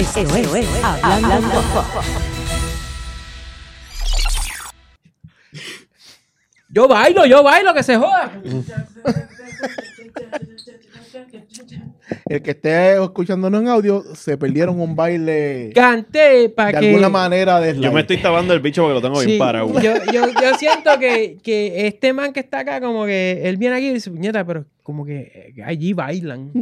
Esto es Hablando Pop. Yo bailo, que se joda. El que esté escuchándonos en audio, se perdieron un baile Canté para de que... alguna manera de Yo me estoy tapando el bicho porque lo tengo bien parado. Yo siento que este man que está acá, como que él viene aquí y dice, puñeta, pero como que allí bailan.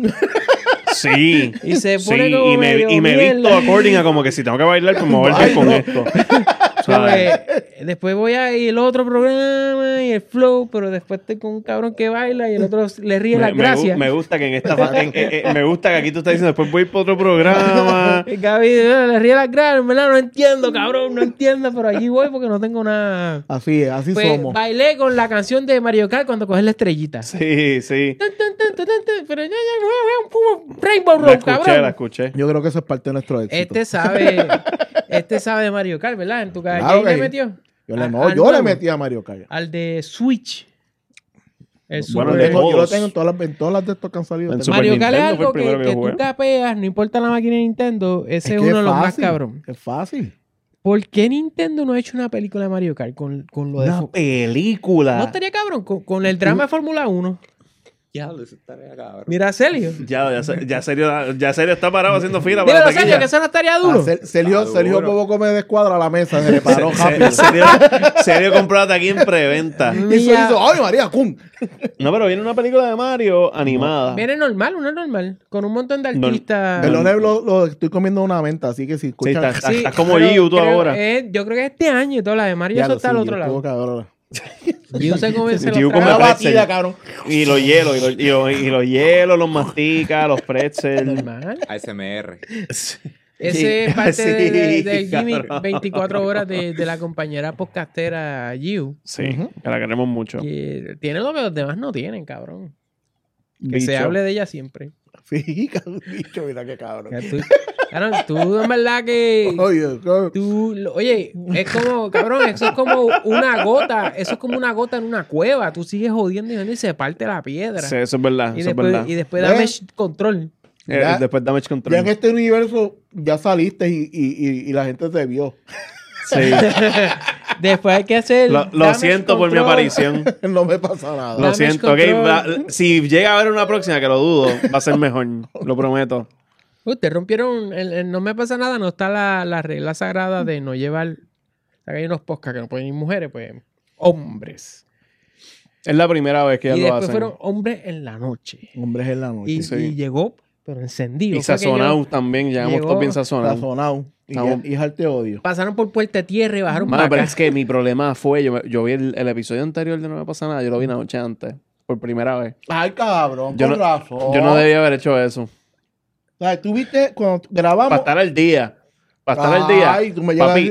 Sí. Y se pone sí, como y me medio visto according a como que si tengo que bailar, pues me voy a bailar con esto. Como ¿Sabes? que después voy a ir el otro programa y el flow, pero después estoy con un cabrón que baila y el otro le ríe las gracias. Me gusta que en esta me gusta que aquí tú estás diciendo después voy para otro programa. Y Gaby le ríe las gracias, ¿verdad? No entiendo, cabrón, no entiendo, pero allí voy porque no tengo nada. Así es, así Pues somos. bailé con la canción de Mario Kart cuando coges la estrellita. Sí, sí. Pero ya, Rainbow La Road, escuché, cabrón. la escuché. Yo creo que eso es parte de nuestro éxito. Este sabe de Mario Kart, ¿verdad? En tu casa. Claro ¿Quién que le sí. metió? Yo Al le nuevo. metí a Mario Kart. Al de Switch. El Bueno, Super- Yo lo todos. tengo en todas las de estos que han salido. En tengo. Super Mario Kart es Nintendo fue algo el primero que que tú jugué. capeas, no importa la máquina de Nintendo, ese es que uno de los más fácil, cabrón. Es fácil. ¿Por qué Nintendo no ha hecho una película de Mario Kart con lo de... Una película. ¿No estaría cabrón? Con el drama de Fórmula 1. Ya, eso estaría cabrón. Mira, Celio. Ya serio está parado haciendo fila para Dímelo, la Celio, taquilla. que eso no estaría duro. Sergio Poco me descuadra la mesa, se le paró rápido. Serio compró hasta aquí en preventa. Y eso hizo, ¡ay, María! ¡Cum! No, pero viene una película de Mario animada. Viene normal, una normal. Con un montón de artistas. Perdone, lo estoy comiendo una menta, así que si Sí, escuchan... estás como pero Giu tú creo- ahora. yo creo que este año y toda la de Mario, eso está al otro lado. Giu se come, se Giu lo come traga. Una pretzel. batida, cabrón. Y los hielos, y los hielos, los mastica, los pretzels. Normal. ASMR. Ese es parte Sí, del gimmick cabrón. 24 horas de la compañera podcastera Giu. Sí, que la queremos mucho. Que tiene lo que los demás no tienen, cabrón. Que Bicho. se hable de ella siempre. Sí, cabrón, bicho, mira qué cabrón. Tú en verdad que... Oye, Oye, es como, cabrón, eso es como una gota. Eso es como una gota en una cueva. Tú sigues jodiendo y jodiendo y se parte la piedra. Sí, eso es verdad. y, Eso es después, verdad. y después ¿Ves? dame control. Ya- Después Damage ya Control. en este universo ya saliste y la gente te vio. Sí. Después hay que hacer... Lo damage siento por mi control. aparición. No me pasa nada. Lo Damage siento. Ok, control. si llega a haber una próxima, que lo dudo, va a ser mejor. Lo prometo. Ustedes rompieron... no me pasa nada. No está la regla sagrada de no llevar... O sea, que hay unos podcasts que no pueden ir mujeres, pues... Hombres. Es la primera vez que ya Y lo después hacen. fueron hombres en la noche. Hombres en la noche. Y, sí. y llegó, pero encendido. Y Fue que sazonados también. Llegamos llegó todos bien sazonados. Sazonado. Estamos- Y te odio. pasaron por Puerta de Tierra y bajaron Mano, para pero acá. es que mi problema fue... Yo vi el episodio anterior de No Me Pasa Nada. Yo lo vi una noche antes. Por primera vez. Ay, cabrón, Yo con no- razón. Yo no debía haber hecho eso. O sea, tú viste cuando grabamos... Para estar al día. Para estar al día. Ay, tú me llegas a Papi. decir-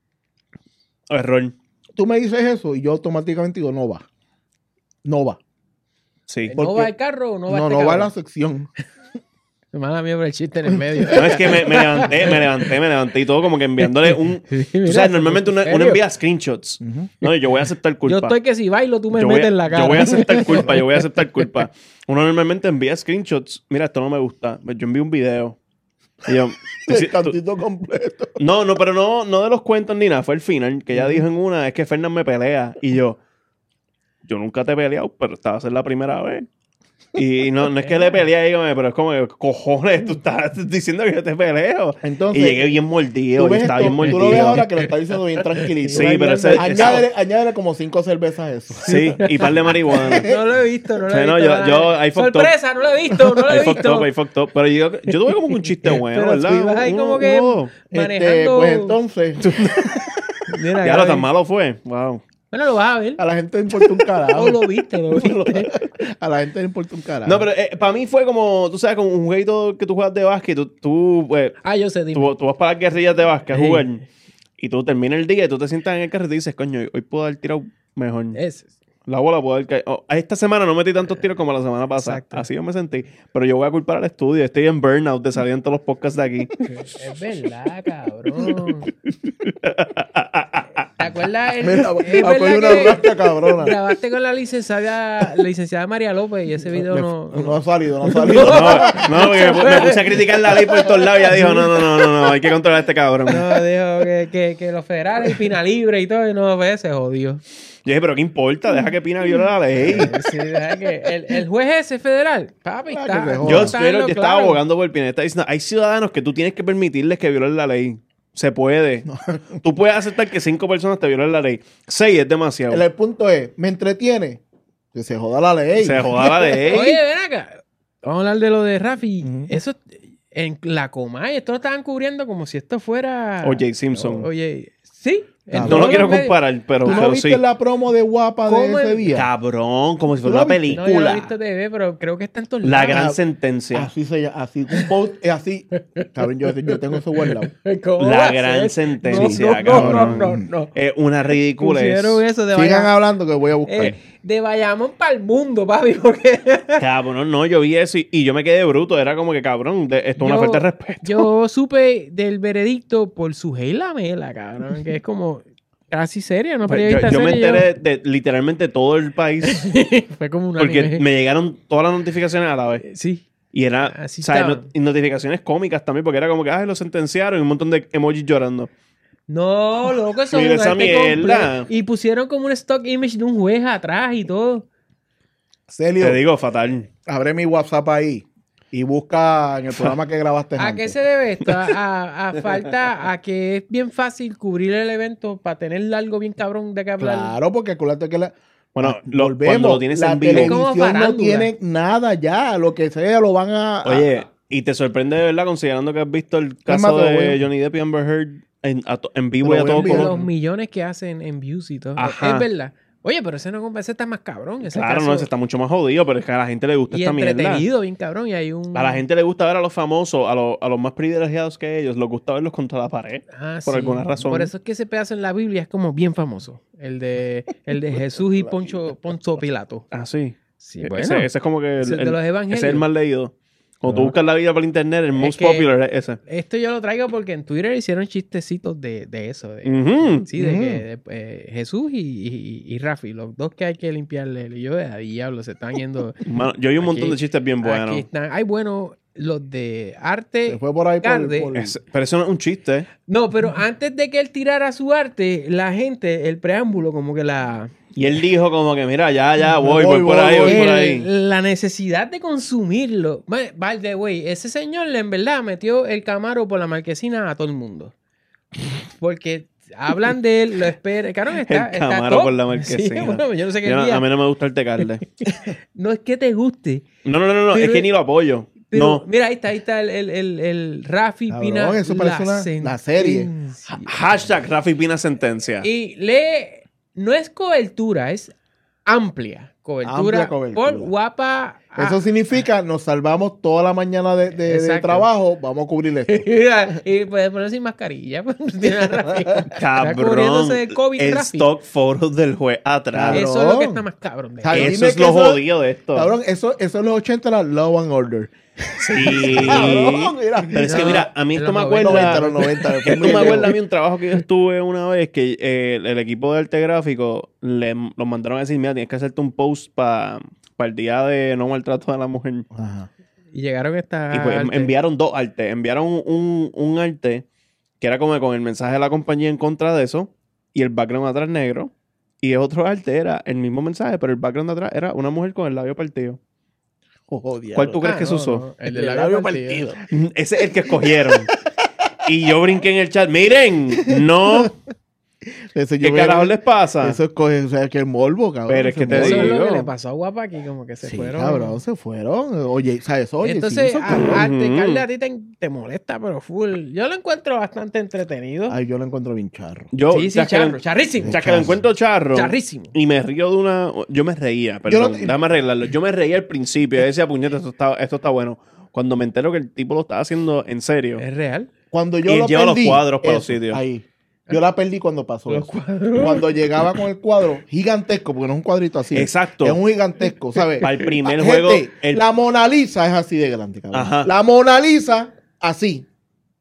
Error. Tú me dices eso y yo automáticamente digo, no va. No va. Sí. ¿No porque- va el carro o no va No, este no va a cabrón? la sección. Mala mía por el chiste en el medio. No, es que me levanté y todo como que enviándole un... Sí, Tú mira, sabes, normalmente uno serio. envía screenshots. No, yo voy a aceptar culpa. Yo estoy que si bailo tú me Yo metes en la cara. Yo voy a aceptar culpa. Uno normalmente envía screenshots. Mira, esto no me gusta. Yo envío un video. Y yo... El cantito completo. No, pero no de los cuentos ni nada. Fue el final. Que ella dijo en una, es que Fernan me pelea. Y yo nunca te he peleado, pero esta va a ser la primera vez. Y no es que le peleé, dígame, pero es como, cojones, tú estás diciendo que yo te peleo. Entonces, y llegué bien mordido, Tú y ves estaba esto, bien mordido. tú lo ves ahora que lo está diciendo bien tranquilito. Sí, pero ese- Añádele como 5 cervezas a eso. Sí, y par de marihuana. No lo he visto, no lo Sí, he no, visto. yo- ahí fucked up. Sorpresa, no lo he visto, no lo he visto. Ahí fucked up. Pero yo tuve como un chiste bueno, Pero tú ¿verdad? ibas ahí como que manejando... Pues entonces, Mira, Ya lo Gaby. tan malo fue. Wow. Bueno, lo vas a ver. a la gente le importa un carajo. No lo viste, lo viste. A la gente le importa un carajo. No, pero para mí fue como, tú sabes, como un jueguito que tú juegas de básquet. Pues, Yo sé, dime. tú vas para las guerrillas de básquet a Sí. jugar. Y tú terminas el día y tú te sientas en el carro y te dices, coño, hoy puedo haber tirado mejor. Ese. La bola puede haber caído. Esta semana no metí tantos tiros como la semana pasada. Exacto. Así yo me sentí. Pero yo voy a culpar al estudio. Estoy en burnout de salir en todos los podcasts de aquí. Es verdad, cabrón. ¿Te acuerdas verdad, Mira, es apoyo verdad una que rasca cabrona. grabaste con la licenciada María López y ese video No ha salido, no ha salido. No, porque me puse a criticar la ley por todos lados y ya dijo, no, hay que controlar a este cabrón. No, dijo que los federales y Pina Libre y todo, y no, pues, se jodió. Yo dije, pero ¿qué importa? Deja que Pina viole la ley. Sí, deja que el juez ese federal, papi, Ah, está. que se joda. Yo, está en pero lo yo estaba claro. abogando por Pina. Está diciendo, hay ciudadanos que tú tienes que permitirles que violen la ley. Se puede. Tú puedes aceptar que 5 personas te violen la ley. 6 es demasiado. El punto es, ¿me entretiene? Que se joda la ley. Se joda la ley. Oye, ven acá. Vamos a hablar de lo de Rafi. Ujú. Eso, en la Comay, esto lo estaban cubriendo como si esto fuera... O.J. Simpson. Oye, sí. en No No todos lo quiero los medios. comparar, pero, ¿Tú no pero viste sí. la promo de Guapa ¿Cómo de ese el- día? Cabrón, como si ¿Tú fuera la una viste? No, yo no he película. visto TV, pero creo que está en todos La lados. gran sentencia. Así se llama, así, un post, es así. Cabrón, yo tengo eso guardado. ¿Cómo La va a gran ser? sentencia, no, cabrón. no. Es una ridícula. Pusieron eso de Sigan Bayamón. hablando que voy a buscar. De Bayamón para el mundo, papi, porque... Cabrón, no, yo vi eso y yo me quedé bruto. Era como que, cabrón, esto es una falta de respeto. Yo supe del veredicto por su Lamela, cabrón, que es como casi seria, ¿no? Pues Periodista yo me seria, enteré de literalmente todo el país Fue como una porque me llegaron todas las notificaciones a la vez. Sí. Y era, Así ¿sabes? estaba. Y notificaciones cómicas también, porque era como que, lo sentenciaron y un montón de emojis llorando. No, loco, eso es Mira un esa arte mierda. completo. Y pusieron como un stock image de un juez atrás y todo. Celio, Te digo, fatal. abre mi WhatsApp ahí y busca en el programa que grabaste ¿A antes. qué se debe esto? A falta, a que es bien fácil cubrir el evento para tener algo bien cabrón de qué hablar. Claro, porque acuérdate que Bueno, volvemos, cuando lo tienes la en vivo. Es como televisión no farándula. tiene nada ya, lo que sea lo van a... Oye, y te sorprende de verdad considerando que has visto el caso Cálmate, de güey. Johnny Depp y Amber Heard en vivo y Te a lo voy todo a enviar. Los color. millones que hacen en views y todo. Ajá. Es verdad. Oye, pero ese está más cabrón. Ese Claro, caso. no, ese está mucho más jodido, pero es que a la gente le gusta Y esta mierda. entretenido, bien cabrón. Y hay un... A la gente le gusta ver a los famosos, a los más privilegiados que ellos, les gusta verlos contra la pared. Ah, por sí. alguna razón. Por eso es que ese pedazo en la Biblia es como bien famoso. El de Jesús y Poncho Pilato. Ah, sí. Sí, bueno. Ese es como que Ese es de los evangelios. ese es el más leído. Cuando tú Ah. buscas la Biblia por internet, el most que- popular es ese. Esto yo lo traigo porque en Twitter hicieron chistecitos de eso. Ujú. Sí, de que Jesús y Rafi, los dos que hay que limpiarle. Y yo, diablo, se están yendo. Mano, yo vi un montón Aquí- de chistes bien buenos. Aquí están. Hay bueno, los de Se arte. fue por ahí Carde. Pero eso no es un chiste. No, pero antes de que él tirara su arte, la gente, el preámbulo, como que Y él dijo como que, mira, ya, voy Voy, por voy, ahí, voy voy. por ahí. la necesidad de consumirlo. By the way, ese señor en verdad metió el Camaro por la marquesina a todo el mundo. Porque hablan de él, lo esperan. Claro, está Camaro top. por la marquesina. Sí, bueno, yo no sé qué Yo no- día. a mí no me gusta el tecarle. No es que te guste. No, es Pero- que ni lo apoyo. Pero No. mira, ahí está el Rafi Cabrón, Pina. eso parece una serie. sentencia. Hashtag Rafi Pina sentencia. Y no es cobertura, es amplia cobertura, Amplia cobertura. por Guapa. Eso significa, nos salvamos toda la mañana de Exacto. trabajo, vamos a cubrir esto. Y puedes poner sin mascarilla. Pues, tiene a Rafi. Está Cabrón. cubriéndose de COVID, El Rafi. stock photos del juez atrás. Cabrón. Eso es lo que está más cabrón. de ¿Sabes? esto. Eso Dime es que lo eso- jodido de esto. Cabrón, eso es los 80 era Law and Order. Sí. Cabrón, mira. Pero es que No, mira, a mí en esto los me acuerda. 90. Esto me acuerda a mí un trabajo que yo estuve una vez que el equipo de arte gráfico los mandaron a decir, mira, tienes que hacerte un post para el día de no maltrato a la mujer. Ajá. Y llegaron estas. Y pues artes. enviaron dos artes. Enviaron un arte que era como con el mensaje de la compañía en contra de eso y el background atrás negro. Y otro arte era el mismo mensaje, pero el background de atrás era una mujer con el labio partido. Oh, diablo. ¿Cuál tú crees Ah, que se no, usó? no, el El del labio labio partido. partido. Ese es el que escogieron. Y yo brinqué en el chat. Miren, no. Ese ¿Qué yo carajo veo- les pasa? Eso es o sea, que el morbo, cabrón. Pero es que ese te Eso morbo. es lo que digo. le pasó a Guapa aquí, como que se Sí, fueron. cabrón, se fueron. Oye, ¿sabes? Oye, Entonces, Simpson, cabrón. arte, Ujú. Carla, a ti te molesta, pero full. Yo lo encuentro bastante entretenido. Ay, yo lo encuentro bien charro. Yo, sí, tras que lo- charrísimo. tras que lo encuentro charro. Charrísimo. Y me río de una... Yo me reía, Yo perdón. no- Déjame arreglarlo. Yo me reía al principio. Yo decía, puñeta, esto está bueno. Cuando me entero que el tipo lo estaba haciendo en serio. Es real. Cuando Y yo él lo lleva los perdí, cuadros para los eso, sitios. Ahí. Yo la perdí cuando pasó Los eso. cuadros. Cuando llegaba con el cuadro gigantesco, porque no es un cuadrito así. Exacto. Es un gigantesco, ¿sabes? Para el primer Gente, juego... el- La Mona Lisa es así de grande, cabrón. Ajá. La Mona Lisa, así.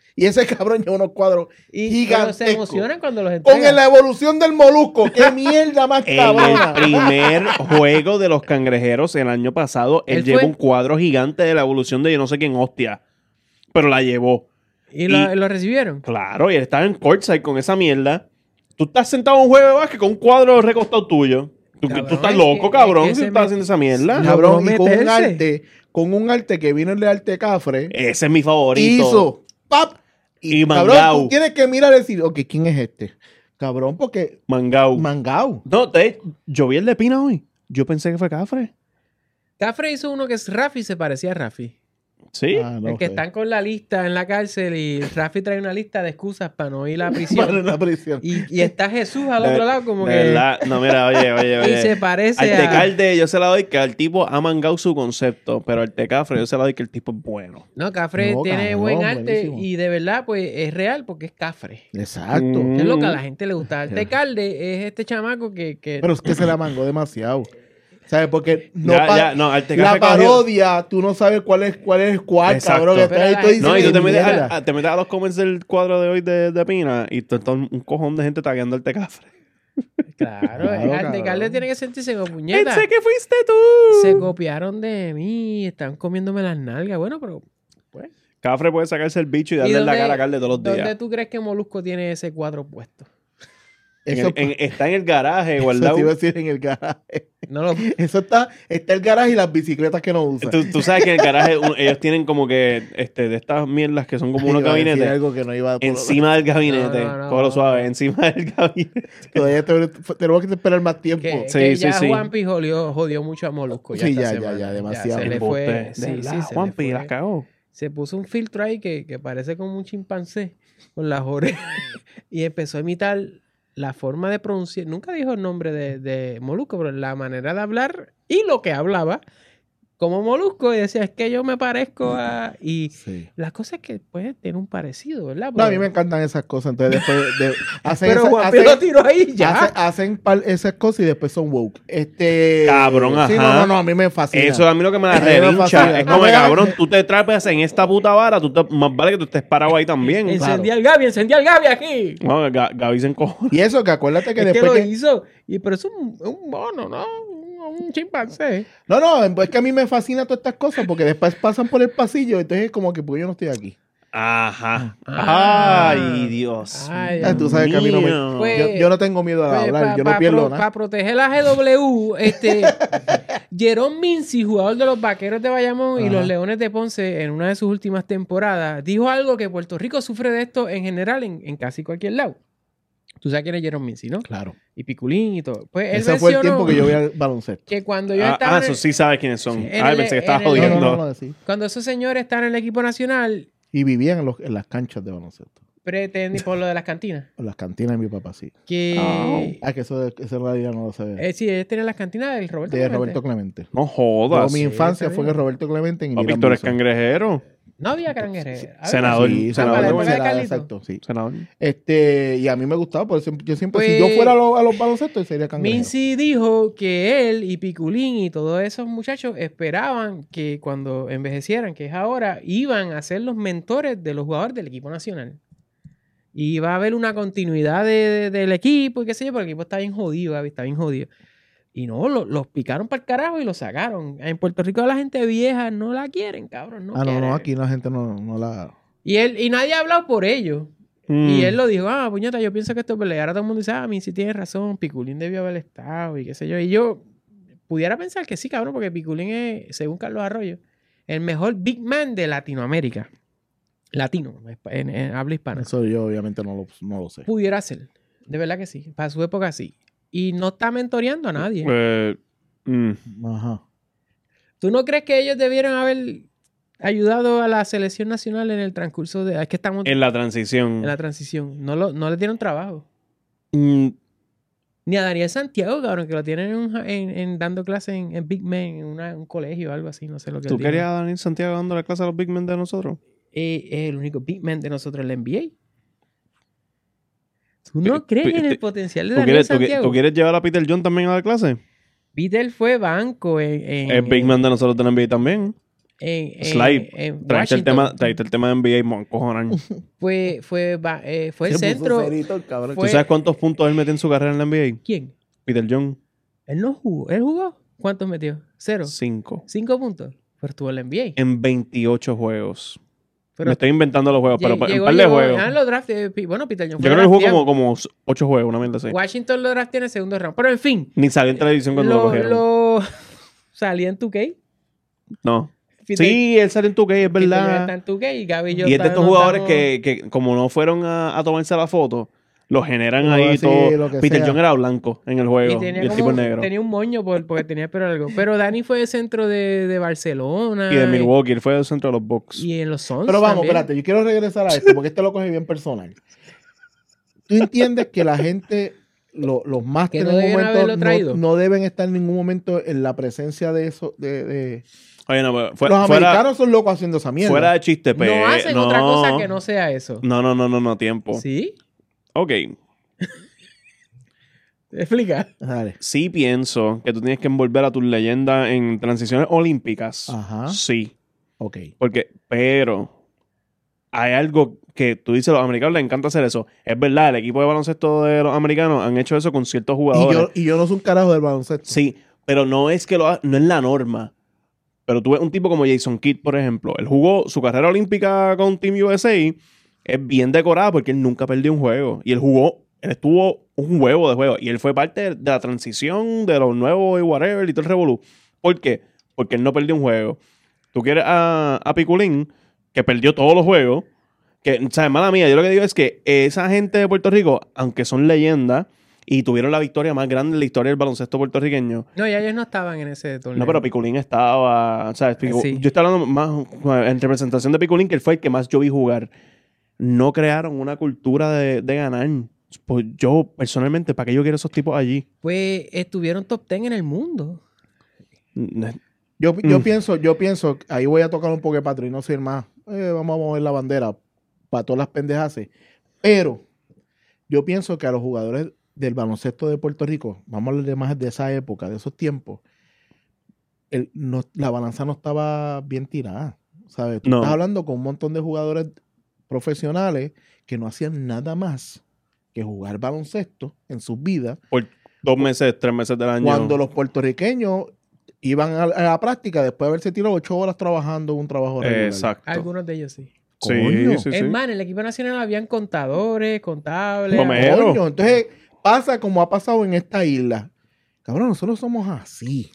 Y ese cabrón lleva unos cuadros Pero se gigantescos. emocionan cuando los Con entregan. la evolución del molusco. ¡Qué mierda más En cabrona! el primer juego de los cangrejeros el año pasado, él Él lleva fue- un cuadro gigante de la evolución de yo no sé quién hostia. Pero la llevó. ¿Y lo recibieron? Claro, y él estaba en courtside con esa mierda. Tú estás sentado en un juego de básquet con un cuadro recostado tuyo. Tú Cabrón, estás es loco, que- cabrón, es que si se estás me- haciendo esa mierda. No. Cabrón, y meterse. con un arte que vino el de arte Cafre, Ese es mi favorito. hizo ¡pap! Y cabrón, Mangau. tú tienes que mirar y decir, ok, ¿quién es este? Cabrón, porque Mangau. Mangau. No, yo vi el de Pina hoy. Yo pensé que fue Cafre. Cafre hizo uno que es Rafi, se parecía a Rafi. Sí. Ah, no el que sé. están con la lista en la cárcel y Rafi trae una lista de excusas para no ir a la Para prisión. la prisión. Y está Jesús al otro lado como De que... verdad. No, mira, oye. Y se parece Al a... Tecalde yo se la doy que al tipo ha mangado su concepto, pero al Tecafre yo se la doy que el tipo es bueno. No, Cafre No, tiene cabrón, buen arte buenísimo. y de verdad pues es real porque es Cafre. Exacto. Mm. Que es lo que a la gente le gusta. El Tecalde es este chamaco que Pero es que se la mangó demasiado. ¿Sabes? Porque no al Tecafre la parodia, tú no sabes cuál es cuál, Exacto. cabrón. Que Pero está ahí, la tú gente- dices, No, y tú te metes, mierda. te metes a los comments del cuadro de hoy de Pina y todo un cojón de gente tagueando al Tecafre. Claro, el cabrón. Tecalde tiene que sentirse como puñeta. Pensé que fuiste tú. Se copiaron de mí, están comiéndome las nalgas. Bueno, pero pues. Cafre puede sacarse el bicho y ¿Y darle en la dónde- cara a Carle todos los ¿Dónde días. tú crees que Molusco tiene ese cuadro puesto? Eso, Está en el garaje eso guardado. te iba a decir en el garaje. No lo... Eso está el garaje y las bicicletas que no usan. Tú sabes que en el garaje ellos tienen como que de estas mierdas que son como unos Iba a decir gabinetes algo que no iba a encima del gabinete. No. Cógelo suave, encima del gabinete. Todavía tenemos que esperar más tiempo. Que, Sí, que sí, ya sí. Juanpi jodió mucho a Molusco. Sí, esta ya, semana. ya, demasiado. se le fue. Embuste. Sí, De sí, verdad, se le Juanpi, fue. la cagó. Se puso un filtro ahí que parece como un chimpancé con las orejas y empezó a imitar la forma de pronunciar. Nunca dijo el nombre de Molusco, pero la manera de hablar y lo que hablaba como Molusco. Y decía, es que yo me parezco a... Y Sí. la cosa es que pues tiene un parecido, ¿verdad? No, a mí me encantan esas cosas. Entonces después hacen Pero esa- Juanpi lo tiró ahí ya. hacen esas cosas y después son woke. Cabrón, Sí, ajá. no, a mí me fascina. Eso a mí lo que me da A mí me relincha. fascina. Es No como, me hagas- cabrón, tú te trapeas en esta puta vara, más vale que tú estés parado ahí también. Encendí al Gaby aquí. No, Gaby se encojona. Y eso, que acuérdate que Es que después lo que... hizo. Pero es un mono, ¿no? Un chimpancé. No, es que a mí me fascina todas estas cosas porque después pasan por el pasillo, entonces es como que pues yo no estoy aquí. Ajá. Ah. Ay, Dios. Ay, Tú sabes que a mí no me... mío. Pues- yo no tengo miedo a hablar, yo no pierdo nada. Para proteger la GW, Jerome Mincy, jugador de los Vaqueros de Bayamón y Ajá. los Leones de Ponce en una de sus últimas temporadas, dijo algo que Puerto Rico sufre de esto en general en casi cualquier lado. Tú sabes quién es Jerome Mincy, ¿no? Claro. Y Piculín y todo. Pues él Ese fue el mencionó tiempo que yo vi al baloncesto. que cuando yo estaba en Eso el- sí sabes quiénes son. Sí, en Ay, el- pensé que estabas en el- jodiendo. No, sí. cuando esos señores están en el equipo nacional, Y vivían en las canchas de baloncesto. pretenden por lo de las cantinas. En las cantinas de mi papá, sí. Que Que eso en realidad no lo sé. sí, ellos tenían las cantinas del Roberto De Clemente. Roberto Clemente. No Yo, jodas. mi infancia está fue bien. en Roberto Clemente en Papi, Irán tú eres Wilson. cangrejero. No había cangrejeros. Senador. Sí, para la senador, época de Carlito. exacto, sí. Senador. Y a mí me gustaba, por eso yo siempre, Pues, si yo fuera a los baloncestos, sería cangrejero. Mincy dijo que él y Piculín y todos esos muchachos esperaban que cuando envejecieran, que es ahora, iban a ser los mentores de los jugadores del equipo nacional. Y iba a haber una continuidad del equipo y qué sé yo, pero el equipo está bien jodido, Gaby, está bien jodido. Y no, los picaron para el carajo y los sacaron. En Puerto Rico la gente vieja no la quieren, cabrón. No quieren. No, aquí la gente no la... Y nadie ha hablado por ellos. Mm. Y él lo dijo, puñeta, yo pienso que esto es pelea. Ahora todo el mundo dice, Mincy tiene razón, Piculín debió haber estado y qué sé yo. Y yo pudiera pensar que sí, cabrón, porque Piculín es, según Carlos Arroyo, el mejor big man de Latinoamérica. Latino, en habla hispana. Eso yo obviamente no lo sé. Pudiera ser. De verdad que sí. Para su época sí. Y no está mentoreando a nadie. Ajá. ¿Tú no crees que ellos debieron haber ayudado a la selección nacional en el transcurso de... Es que estamos En la transición. en la transición. No le dieron trabajo. Mm, Ni a Daniel Santiago, cabrón, que lo tienen dando clases en Big Man, en un colegio o algo así, no sé lo que ¿Tú él dijo. querías a Daniel Santiago dando la clase a los big men de nosotros? Es el único Big Man de nosotros en la NBA. ¿Tú no crees en el potencial de ¿Tú Daniel quieres, Santiago? ¿Tú quieres llevar a Peter John también a la clase? Peter fue banco en El big man de nosotros de la NBA también. en Washington. Traíste el tema de NBA, mon, cojonan. Fue el Se puso centro. serito el cabrón. fue- ¿Tú sabes cuántos puntos él metió en su carrera en la NBA? ¿Quién? Peter Young, Él no jugó. ¿Él jugó? ¿Cuántos metió? 0. 5. 5 puntos. Pero estuvo en la NBA. En 28 juegos. Pero Me estoy inventando los juegos, pero en llegó- un par de llegó- juegos. los draft, bueno, Peter Young Yo fue creo que jugó drafteado. como 8 juegos, una mierda así. Washington lo drafteó en el segundo round. Pero en fin. Ni salió en televisión cuando lo cogieron. Salía en 2K. No. Peter- Sí, él salió en 2K, es Peter Young verdad. está en 2K y Gaby y yo Y es de estos nos jugadores damos- que como no fueron a tomarse la foto, lo generan No, ahí sí, todo. lo que Peter sea. Young era blanco en el juego Y y, tenía, el como tipo es negro. tenía un moño porque tenía pelo largo. Pero Dani fue de centro de Barcelona. Y de Milwaukee, él fue del centro de los Bucks. Y en los Suns Pero vamos, también. espérate, yo quiero regresar a esto porque este lo coge bien personal. ¿Tú entiendes que la gente, los másteres no en un deben haberlo momento traído? no deben estar en ningún momento en la presencia de eso? Oye, no, pero Los fuera, americanos son locos haciendo esa mierda. fuera de chiste, No hacen otra cosa que no sea eso. No, tiempo. ¿Sí? Ok. Explica. Dale. Sí pienso que tú tienes que envolver a tus leyendas en transiciones olímpicas. Ajá. Sí. Ok. Pero hay algo que tú dices, a los americanos les encanta hacer eso. Es verdad, el equipo de baloncesto de los americanos han hecho eso con ciertos jugadores. Y yo no soy un carajo del baloncesto. Sí, pero no es que no es la norma. Pero tú ves un tipo como Jason Kidd, por ejemplo. Él jugó su carrera olímpica con Team USA. Es bien decorada porque él nunca perdió un juego. Y él estuvo un huevo de juego. Y él fue parte de la transición de los nuevos y whatever y todo el revolú. ¿Por qué? Porque él no perdió un juego. Tú quieres a Piculín, que perdió todos los juegos. Que, ¿sabes? Mala mía, yo lo que digo es que esa gente de Puerto Rico, aunque son leyendas y tuvieron la victoria más grande en la historia del baloncesto puertorriqueño. No, ya ellos no estaban en ese torneo. No, pero Piculín estaba, ¿sabes? Sí. Yo estoy hablando más en representación de Piculín, que él fue el que más yo vi jugar. No crearon una cultura de ganar. Pues yo, personalmente, ¿para qué yo quiero esos tipos allí? Pues estuvieron top 10 en el mundo. Yo pienso, ahí voy a tocar un poco de patro y no ser más. Vamos a mover la bandera para todas las pendejas. Pero yo pienso que a los jugadores del baloncesto de Puerto Rico, vamos a hablar de más de esa época, de esos tiempos, la balanza no estaba bien tirada. ¿Sabes? Tú No. estás hablando con un montón de jugadores profesionales que no hacían nada más que jugar baloncesto en sus vidas. Por 2 meses, 3 meses del año. Cuando los puertorriqueños iban a la práctica después de haberse tirado 8 horas trabajando un trabajo regular. Exacto. Algunos de ellos sí. Coño. Sí, Es sí. más, en el equipo nacional habían contadores, contables. Comer. Coño, entonces pasa como ha pasado en esta isla. Cabrón, nosotros somos así.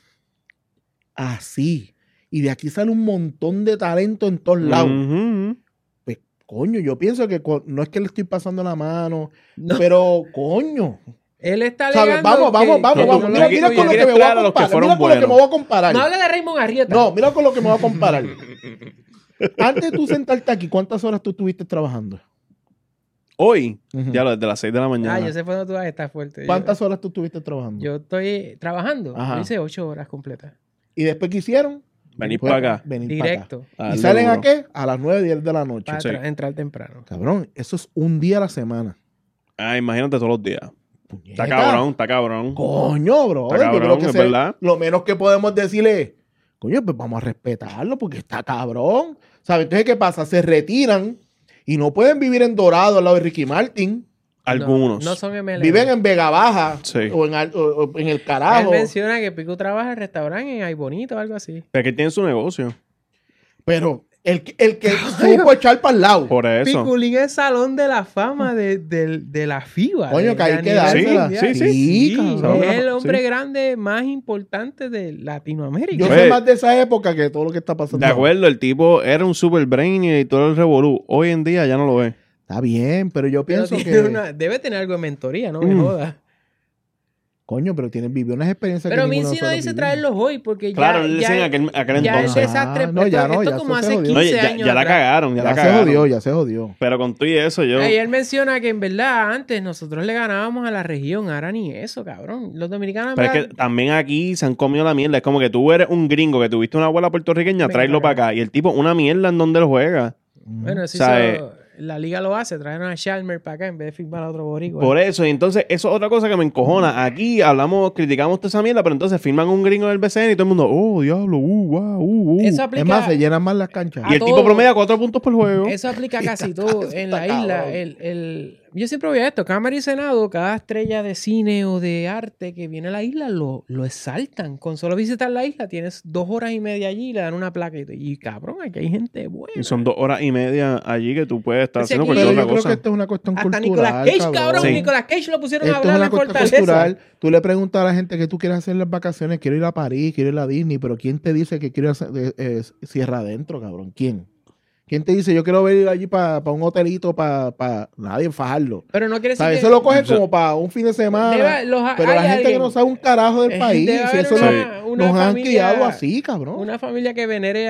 Así. Y de aquí sale un montón de talento en todos lados. Ujú. Pues, coño, yo pienso que no es que le estoy pasando la mano, No. pero, coño. Él está ¿Sabes? alegando Vamos. que Mira, tú mira con lo quieres que me voy traer a a los que comparar. fueron Mira con lo que me buenos. voy a comparar. No hable de Raymond Arrieta. No, mira con lo que me voy a comparar. Antes de tú sentarte aquí, ¿cuántas horas tú estuviste trabajando? Hoy, Ujú. ya desde las 6 de la mañana. Ah, yo sé por dónde tú vas a estar fuerte. ¿Cuántas horas tú estuviste trabajando? Yo estoy trabajando. Ajá. Yo hice 8 horas completas. ¿Y después qué hicieron? Venir Pues, para acá. venir para acá. Directo. A ¿Y darle salen a duro. qué? A las 9, 10 de la noche. Para Sí. entrar temprano. Cabrón, eso es un día a la semana. Ah, imagínate todos los días. Puñeta. Está cabrón, está cabrón. Coño, bro. Está cabrón, es verdad. Lo menos que podemos decirle, coño, pues vamos a respetarlo porque está cabrón. ¿Sabes? Entonces, ¿qué pasa? Se retiran y no pueden vivir en Dorado al lado de Ricky Martin. Algunos. No son MLB. Viven en Vega Baja Sí. o en el Él carajo. menciona que Pico trabaja en restaurante en Ay Bonito o algo así. Pero que tiene su negocio. Pero el que supo echar para el lado. Por eso. Piculín es salón de la fama de la FIBA. Coño, que hay que nivel dársela. mundial. Sí, cabrón. Es el hombre Sí. grande más importante de Latinoamérica. Yo Pues, soy más de esa época que todo lo que está pasando. De acuerdo, el tipo era un super brain y todo el revolú. Hoy en día ya no lo ve. Está bien, pero yo Pero pienso tiene que... debe tener algo de mentoría, no me jodas. Coño, pero vivió unas experiencias Pero que ninguno de Mincy no nosotros dice vivimos. traerlos hoy porque Claro, ya, él decía en aquel ya el entonces. desastre. No, ya esto, no, esto ya como se hace jodió. 15 No, ya, años ya la atrás. cagaron, ya la Ya se cagaron. jodió, ya se jodió. Pero con tú y eso, yo... Y él menciona que en verdad antes nosotros le ganábamos a la región, ahora ni eso, cabrón. Los dominicanos... Pero es que también aquí se han comido la mierda. Es como que tú eres un gringo que tuviste una abuela puertorriqueña, Venga tráelo para para acá. Y el tipo, una mierda en donde él juega. Bueno, eso ¿Sabe? hizo la liga lo hace, trajeron a Chalmers para acá en vez de firmar a otro boricua. Por eso, y entonces, eso es otra cosa que me encojona. Aquí criticamos toda esa mierda, pero entonces firman un gringo del BCN y todo el mundo, oh, diablo, wow. Eso aplica, Es más, se llenan más las canchas. a Y el todo. tipo promedia 4 puntos por juego. Eso aplica casi todo en la isla. Yo siempre voy a esto. Cámara y Senado, cada estrella de cine o de arte que viene a la isla lo exaltan. Con solo visitar la isla tienes 2 horas y media allí y le dan una placa. Y cabrón, aquí hay gente buena. Y son 2 horas y media allí que tú puedes estar Ese haciendo aquí- cualquier Pero otra yo creo cosa. que esto es una cuestión Hasta cultural, Nicolas Cage, cabrón. Sí. Nicolas Cage lo pusieron a Esto es hablar una en cuestión Fortaleza. cultural. Tú le preguntas a la gente que tú quieres hacer las vacaciones. Quiero ir a París, quiero ir a Disney. Pero ¿quién te dice que quiero hacer Sierra Adentro, cabrón? ¿Quién? ¿Quién te dice yo quiero ir allí para un hotelito para nadie fajarlo? Pero no quiere O sea, decir eso lo cogen como para un fin de semana. pero la gente que no sabe un carajo del país, debe si haber eso una nos han familia- criado así, cabrón. Una familia que venere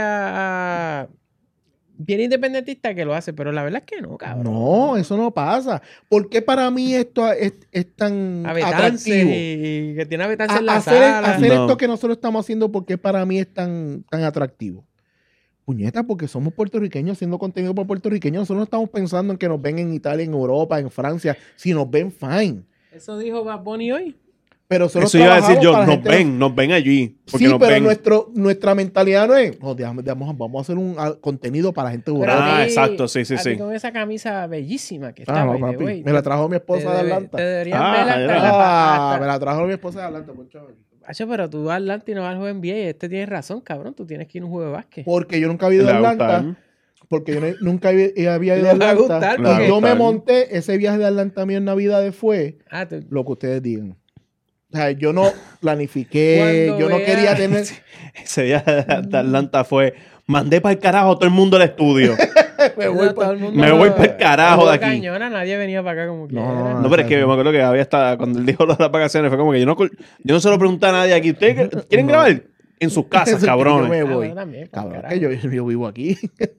a bien independentista que lo hace, pero la verdad es que no, cabrón. No, eso no pasa. ¿Por qué para mí esto es tan A Betances atractivo? y que tiene a Betances en la Hacer sala. No. esto que nosotros estamos haciendo, ¿por qué para mí es tan atractivo? Puñeta, porque somos puertorriqueños haciendo contenido por puertorriqueños. Nosotros no estamos pensando en que nos ven en Italia, en Europa, en Francia. Si nos ven, fine. Eso dijo Bad Bunny hoy. Pero nosotros Eso iba a decir trabajamos yo, para la gente- nos ven allí. Porque Sí, nos pero ven. nuestra mentalidad no es, vamos a hacer un contenido para la gente de Pero Europa. a ti- exacto, sí. a ti con esa camisa bellísima que está, Ah, no, by the papi. way. Me la trajo mi esposa de Atlanta. Te deberían Ah, ver hasta ya. en la Ah, me la trajo mi esposa de Atlanta, por chaval. Hacho, pero tú vas a Atlanta y no vas al juego NBA. Este tienes razón, cabrón. Tú tienes que ir a un juego de básquet. Porque yo nunca había ido a Le va a Atlanta. gustar. Porque yo nunca había ido Le a va a Atlanta. gustar, Y porque- yo me gustar. monté, ese viaje de Atlanta mío en Navidades fue Ah, tú- lo que ustedes digan. O sea, yo no planifiqué, Cuando yo no vea- quería tener... Ese día de Atlanta fue, mandé para el carajo a todo el mundo al estudio. Me voy todo el mundo- me voy pa'l carajo de Todo aquí. Cañona, nadie venía para acá como quiera. No, pero es que yo me acuerdo que había hasta cuando él dijo lo de las vacaciones, fue como que yo no se lo pregunté a nadie aquí. ¿Ustedes quieren grabar? En sus casas, Eso, cabrones. yo me Ah, voy. bueno, también, Cabrón, carajo. que yo vivo aquí.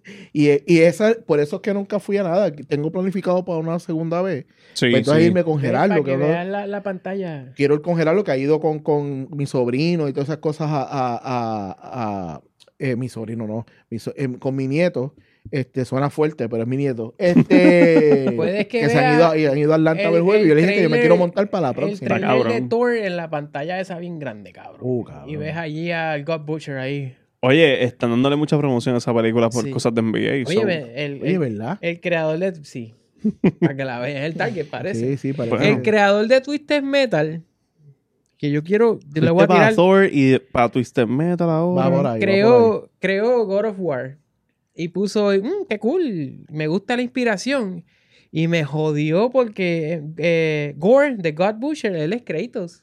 Por eso es que nunca fui a nada. Tengo planificado para una segunda vez. Sí, Pues entonces sí. irme con Para Gerardo. que que no- vean la pantalla. quiero ir con Gerardo, que ha ido con mi sobrino y todas esas cosas mi sobrino no, con mi nieto. Suena fuerte, pero es mi nieto. Puedes que se han vea ido a Atlanta a ver el- juego y yo le el dije que yo me trailer- quiero montar para la El próxima. trailer cabrón. de Thor en la pantalla esa bien grande, cabrón. Cabrón. Y ves allí al God Butcher ahí. Oye, están dándole mucha promoción a esa película por Sí. cosas de NBA. Oye, so- Oye, ¿verdad? el creador de... Sí. Para que la veas. El target parece. Sí, sí, parece. Bueno. El creador de Twisted Metal, que yo quiero... Yo le voy a Fuiste para tirar... Thor y para Twisted Metal ahora. Va por ahí, va por ahí. creó God of War. Y puso, qué cool, me gusta la inspiración. Y me jodió porque Gore, de God Butcher, él es Kratos.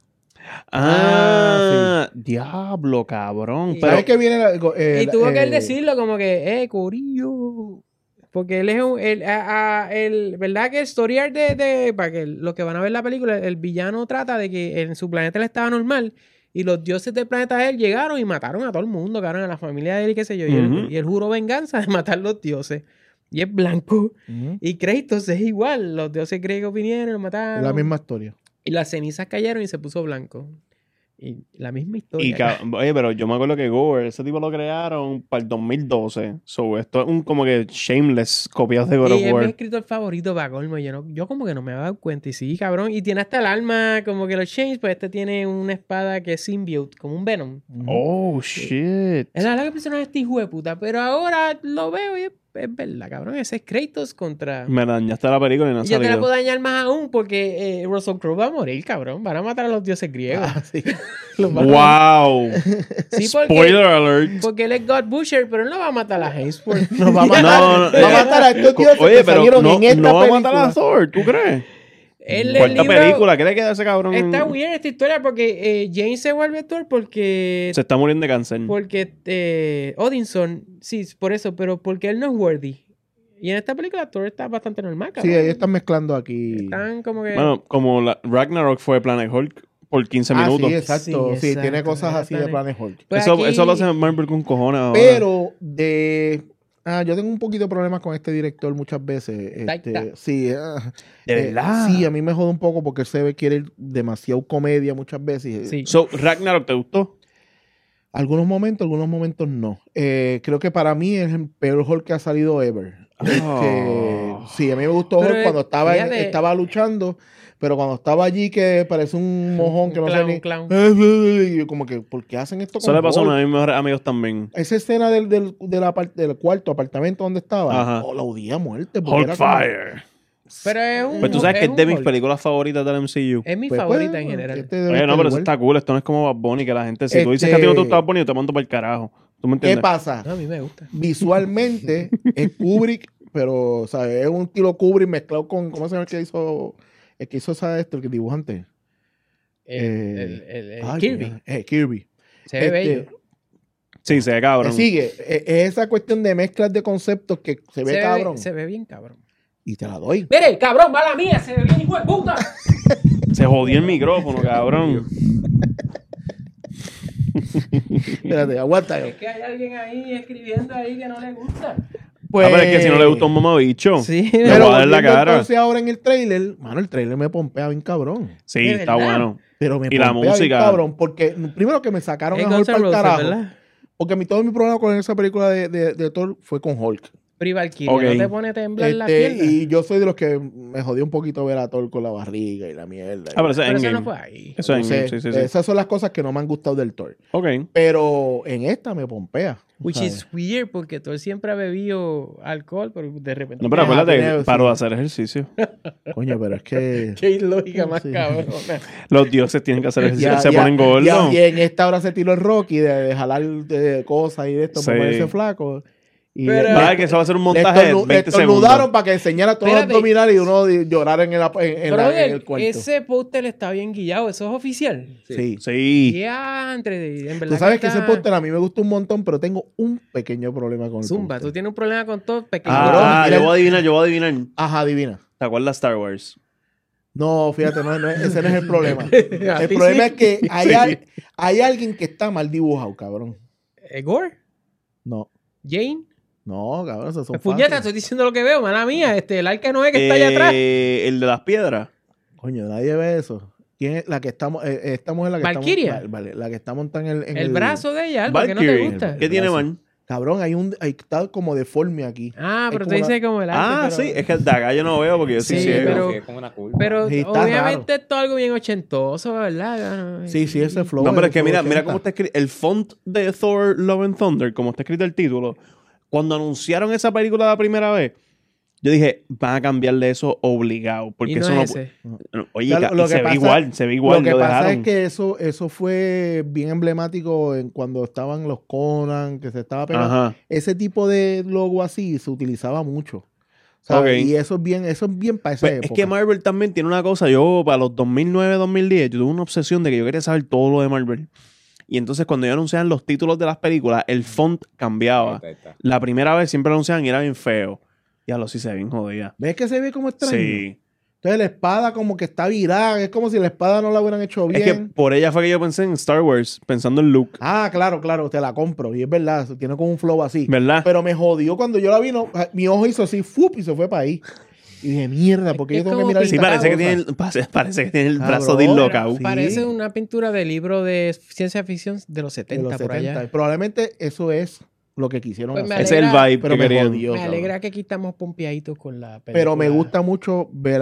Diablo, cabrón. Y- Pero, ¿Sabes qué viene? Y tuvo que él decirlo como que, Corillo. Porque él es ¿verdad? Que el story arc para que los que van a ver la película, el villano trata de que en su planeta él estaba normal y los dioses del planeta de él llegaron y mataron a todo el mundo, cabrón, a la familia de él y qué sé yo. Ujú. Y él juró venganza de matar los dioses. Y es blanco. Ujú. Y Kratos es igual. Los dioses griegos vinieron, lo Es mataron. la misma historia. Y las cenizas cayeron y se puso blanco. Y la misma historia. y oye, pero yo me acuerdo que Gore, ese tipo lo crearon para el 2012. So, esto es un como que shameless copias de God Y of es mi War. escritor favorito para colmo. Yo como que no me había dado cuenta. Y sí, cabrón. Y tiene hasta el arma como que los Chains. Pues este tiene una espada que es symbiote, como un Venom. Oh, shit. Es la verdad que el personaje es este hijo de puta. Pero ahora lo veo y es verdad, cabrón. Ese es Kratos contra... Me dañaste la película y no ha Y yo te la salido. puedo dañar más aún porque Russell Crowe va a morir, cabrón. Van a matar a los dioses griegos. Ah, sí. Los van a- ¡Wow! Sí, Spoiler alert. porque él es God Butcher, pero él no va a matar a Hemsworth. Nos va a matar, No, va a matar a estos dioses Oye, que pero salieron no, en esta no va a película. matar a Thor, ¿tú crees? El Cuarta libro- película, ¿qué le queda a ese cabrón? Está weird esta historia porque James se vuelve Thor porque Se está muriendo de cáncer. Odinson, sí, por eso, pero porque él no es worthy. Y en esta película Thor está bastante normal, Sí, cabrón. ahí están mezclando aquí. Están como que... Bueno, como Ragnarok fue Planet Hulk por 15 minutos. Sí, exacto. Sí, Sí, tiene exacto. cosas así de Planet Hulk. Pues eso, aquí- eso lo hace Marvel con cojones ahora. Pero yo tengo un poquito de problemas con este director muchas veces. Taika. Sí, ¿De verdad? Sí, a mí me jode un poco porque él se ve quiere demasiado comedia muchas veces. Sí. So, Ragnarok, ¿te gustó? Algunos momentos no. Creo que para mí es el peor Hulk que ha salido ever. Sí, a mí me gustó Pero, Hulk cuando fíjate. estaba luchando, pero cuando estaba allí que parece un mojón que no sé ni... clown. Y yo como que, ¿por qué hacen esto Eso con le pasó a Hulk? uno de mis mejores amigos también. Esa escena del cuarto apartamento donde estaba, Ajá. la odié a muerte. porque Hulk era como- Fire. Pero es un. Pues tú sabes que es un de mis Hulk. películas favoritas del MCU. Es mi Pues, favorita pues, en general. este debe Oye, no, estar pero eso igual. está cool. Esto no es como Bad Bunny, que la gente... Si tú dices que a ti no te gusta Bad Bunny, yo te mando para el carajo. ¿Tú me ¿Qué entiendes? pasa? No, a mí me gusta. Visualmente es Kubrick, pero ¿sabes? Es un estilo Kubrick mezclado con... ¿Cómo se llama el que hizo? El que hizo el dibujante. Ay, Kirby. Kirby. Se ve bello. Sí, se ve cabrón. Sigue. Es esa cuestión de mezclas de conceptos que se ve cabrón. Se ve bien cabrón. Y te la doy. Mire, cabrón, mala mía, se ve bien hijo de puta. Se jodió el micrófono, cabrón. Espérate, aguanta. Es que hay alguien ahí escribiendo ahí que no le gusta. Pues, Pero es que si no le gustó un mamabicho, Sí, le pero voy a dar la volviendo cara. entonces ahora en el trailer, mano, el trailer me pompea bien cabrón. Sí, ¿De está verdad? bueno. Pero me Y la pompea música. bien cabrón, porque primero que me sacaron Es a Hulk Guns N' para el Roses, carajo. ¿verdad? Porque todo mi problema con esa película de Thor fue con Hulk. Pri Valkyria, Ok. no te pone a temblar la pierna. Y yo soy de los que me jodió un poquito ver a Thor con la barriga y la mierda. Ah, pero eso es Pero eso Endgame. no fue ahí. Eso es Entonces, Endgame, sí, sí, sí. Esas son las cosas que no me han gustado del Thor. Ok. Pero en esta me pompea. Which ¿sabes? is weird, porque Thor siempre ha bebido alcohol, pero de repente... No, pero Ajá, acuérdate, tiene- paró sí. de hacer ejercicio. Coño, pero es que... Qué ilógica más Sí. cabrona. Los dioses tienen que hacer ejercicio. Ya- Se ya- ponen gordos. Y en esta hora se tiró el Rocky de jalar de cosas y de esto Sí. para ponerse flaco. Y Pero- Va, que eso va a ser un montaje de 20 le estornudaron segundos. para que enseñara todos Espérate. los abdominales y uno llorar en Brother, el cuarto. ese póster está bien guillado, eso es oficial. Sí. Sí. Ya, en verdad Tú sabes que está- ese póster a mí me gusta un montón, pero tengo un pequeño problema con el Zumba, póster. tú tienes un problema con todo pequeño. Ah, mira yo voy a adivinar. Ajá, adivina. ¿Te acuerdas de Star Wars? No, fíjate, ese no es el problema. A El ti problema sí. es que hay alguien que está mal dibujado, cabrón. Gore, No, Jane. no, cabrón, esos son Puñeta, fáciles. estoy diciendo lo que veo, mala mía. El arca no es que está allá atrás. El de las piedras. Coño, nadie ve eso. ¿Quién es la que estamos? Estamos en la que Valkyria. estamos. Vale, la que está montada en El brazo de ella, algo que no te Valkyrie. gusta. ¿Qué tiene, brazo. man? Cabrón, está como deforme aquí. Ah, pero Es te como dice como el arte. Ah, pero- sí. Es que de acá yo no veo porque yo soy Sí, ciego. pero- Sí, es como una curva. Pero Sí, está obviamente esto es algo bien ochentoso, ¿verdad? Sí, ese flow. No, pero es ese que mira, flow mira 80. cómo está escrito. El font de Thor Love and Thunder, como está escrito el título, cuando anunciaron esa película la primera vez, yo dije, van a cambiarle eso obligado. Porque Y no eso no es puede. ese. No, oye, Ya, lo y que se ve pasa- igual, se ve igual. Lo que lo pasa dejaron. es que eso fue bien emblemático en cuando estaban los Conan, que se estaba pegando. Ajá. Ese tipo de logo así se utilizaba mucho. ¿Sabes? Ok. Y eso es bien para esa Pues, es época. que Marvel también tiene una cosa. Yo, para los 2009, 2010, yo tuve una obsesión de que yo quería saber todo lo de Marvel. Y entonces, cuando ellos anunciaban los títulos de las películas, el font cambiaba. Ahí está. La primera vez siempre lo anunciaban y era bien feo. Ya lo sí se ve bien jodida. ¿Ves que se ve como extraño? Sí. Entonces la espada como que está virada. Es como si la espada no la hubieran hecho bien. Es que por ella fue que yo pensé en Star Wars, pensando en Luke. Ah, claro, te la compro. Y es verdad, tiene como un flow así. ¿Verdad? Pero me jodió cuando yo la vi. Mi ojo hizo así, ¡fup! Y se fue para ahí. Y dije, mierda, ¿por qué Es yo tengo que como mirar Sí, esta parece que, cosa? parece que tiene el brazo Cabrón, dislocado. sí. Parece una pintura de libro de ciencia ficción de los De 70 los por 70. allá. Probablemente eso es lo que quisieron Pues me hacer. Ese es el alegra- vibe Pero que me querían. jodió. Me cabrón. alegra que aquí estamos pompeaditos con la película. Pero me gusta mucho ver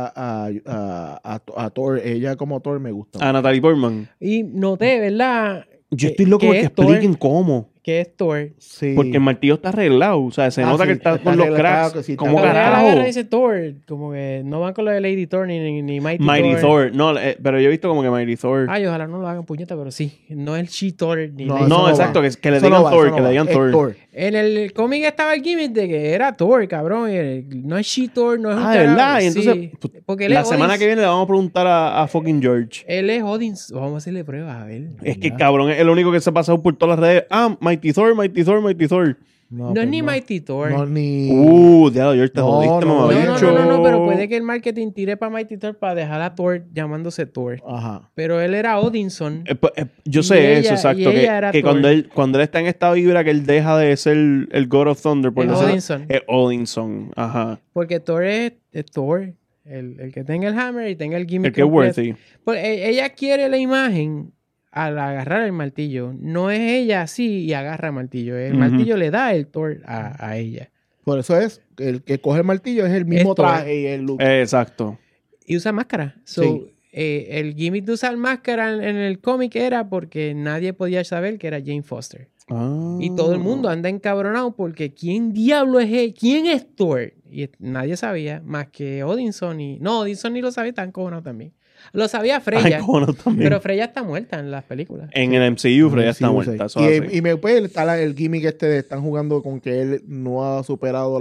a Thor. Ella como Thor me gusta. A Natalie Portman. Y noté, ¿verdad? Yo estoy loco porque es Thor, expliquen cómo. que es Thor. Sí. Porque el martillo está arreglado. O sea, se Ah, nota sí, que está está con los arreglado, cracks. que sí, está Como Cuando ella arreglado. la carajo. agarra dice Thor, como que no van con lo de Lady Thor ni Mighty, Mighty Thor. Thor. No, pero yo he visto como que Mighty Thor. Ay, ojalá no lo hagan puñeta, pero sí. No es el She-Thor ni No, Lady eso no, no exacto. va. Que le Eso digan no va, Thor, eso no que le va. digan Es Thor. En el cómic estaba el gimmick de que era Thor, cabrón. No es She-Thor, no es un Ah, ¿de carajo. verdad? Y entonces, Sí, pues, porque él La es semana Odin- que viene le vamos a preguntar a fucking George. Él es Odin. Vamos a hacerle pruebas, a ver. Es que cabrón es el único que se ha pasado por todas las redes. Ah, Mighty Thor, Mighty Thor, Mighty Thor. No, pues es ni Mighty Thor. No, ni. Diablo, George, te No, jodiste, no, mamá. No, pero puede que el marketing tire para Mighty Thor para dejar a Thor llamándose Thor. Ajá. Pero él era Odinson. Yo Y sé ella- eso, exacto. y ella era Que Thor. cuando él está en esta vibra que él deja de ser el God of Thunder, por Es decirlo- Odinson. Es Odinson, ajá. Porque Thor es Thor. El que tenga el hammer y tenga el gimmick. El que es completo. worthy. Pues ella quiere la imagen al agarrar el martillo. No es ella así y agarra el martillo. El martillo le da el Thor a ella. Por eso es, el que coge el martillo es el mismo Esto, traje y el look. Exacto. Y usa máscara. So, Sí. El gimmick de usar máscara en el cómic era porque nadie podía saber que era Jane Foster. Y todo el mundo anda encabronado porque ¿quién diablo es él? ¿Quién es Thor? Y nadie sabía, más que Odinson y... No, Odinson ni lo sabía, tan cojonado también. Lo sabía Freya, Ay, cómo no, también. pero Freya está muerta en las películas. En el MCU, Freya está Sí, muerta. sí. Eso es así. Y me pues, está el gimmick este de están jugando con que él no ha superado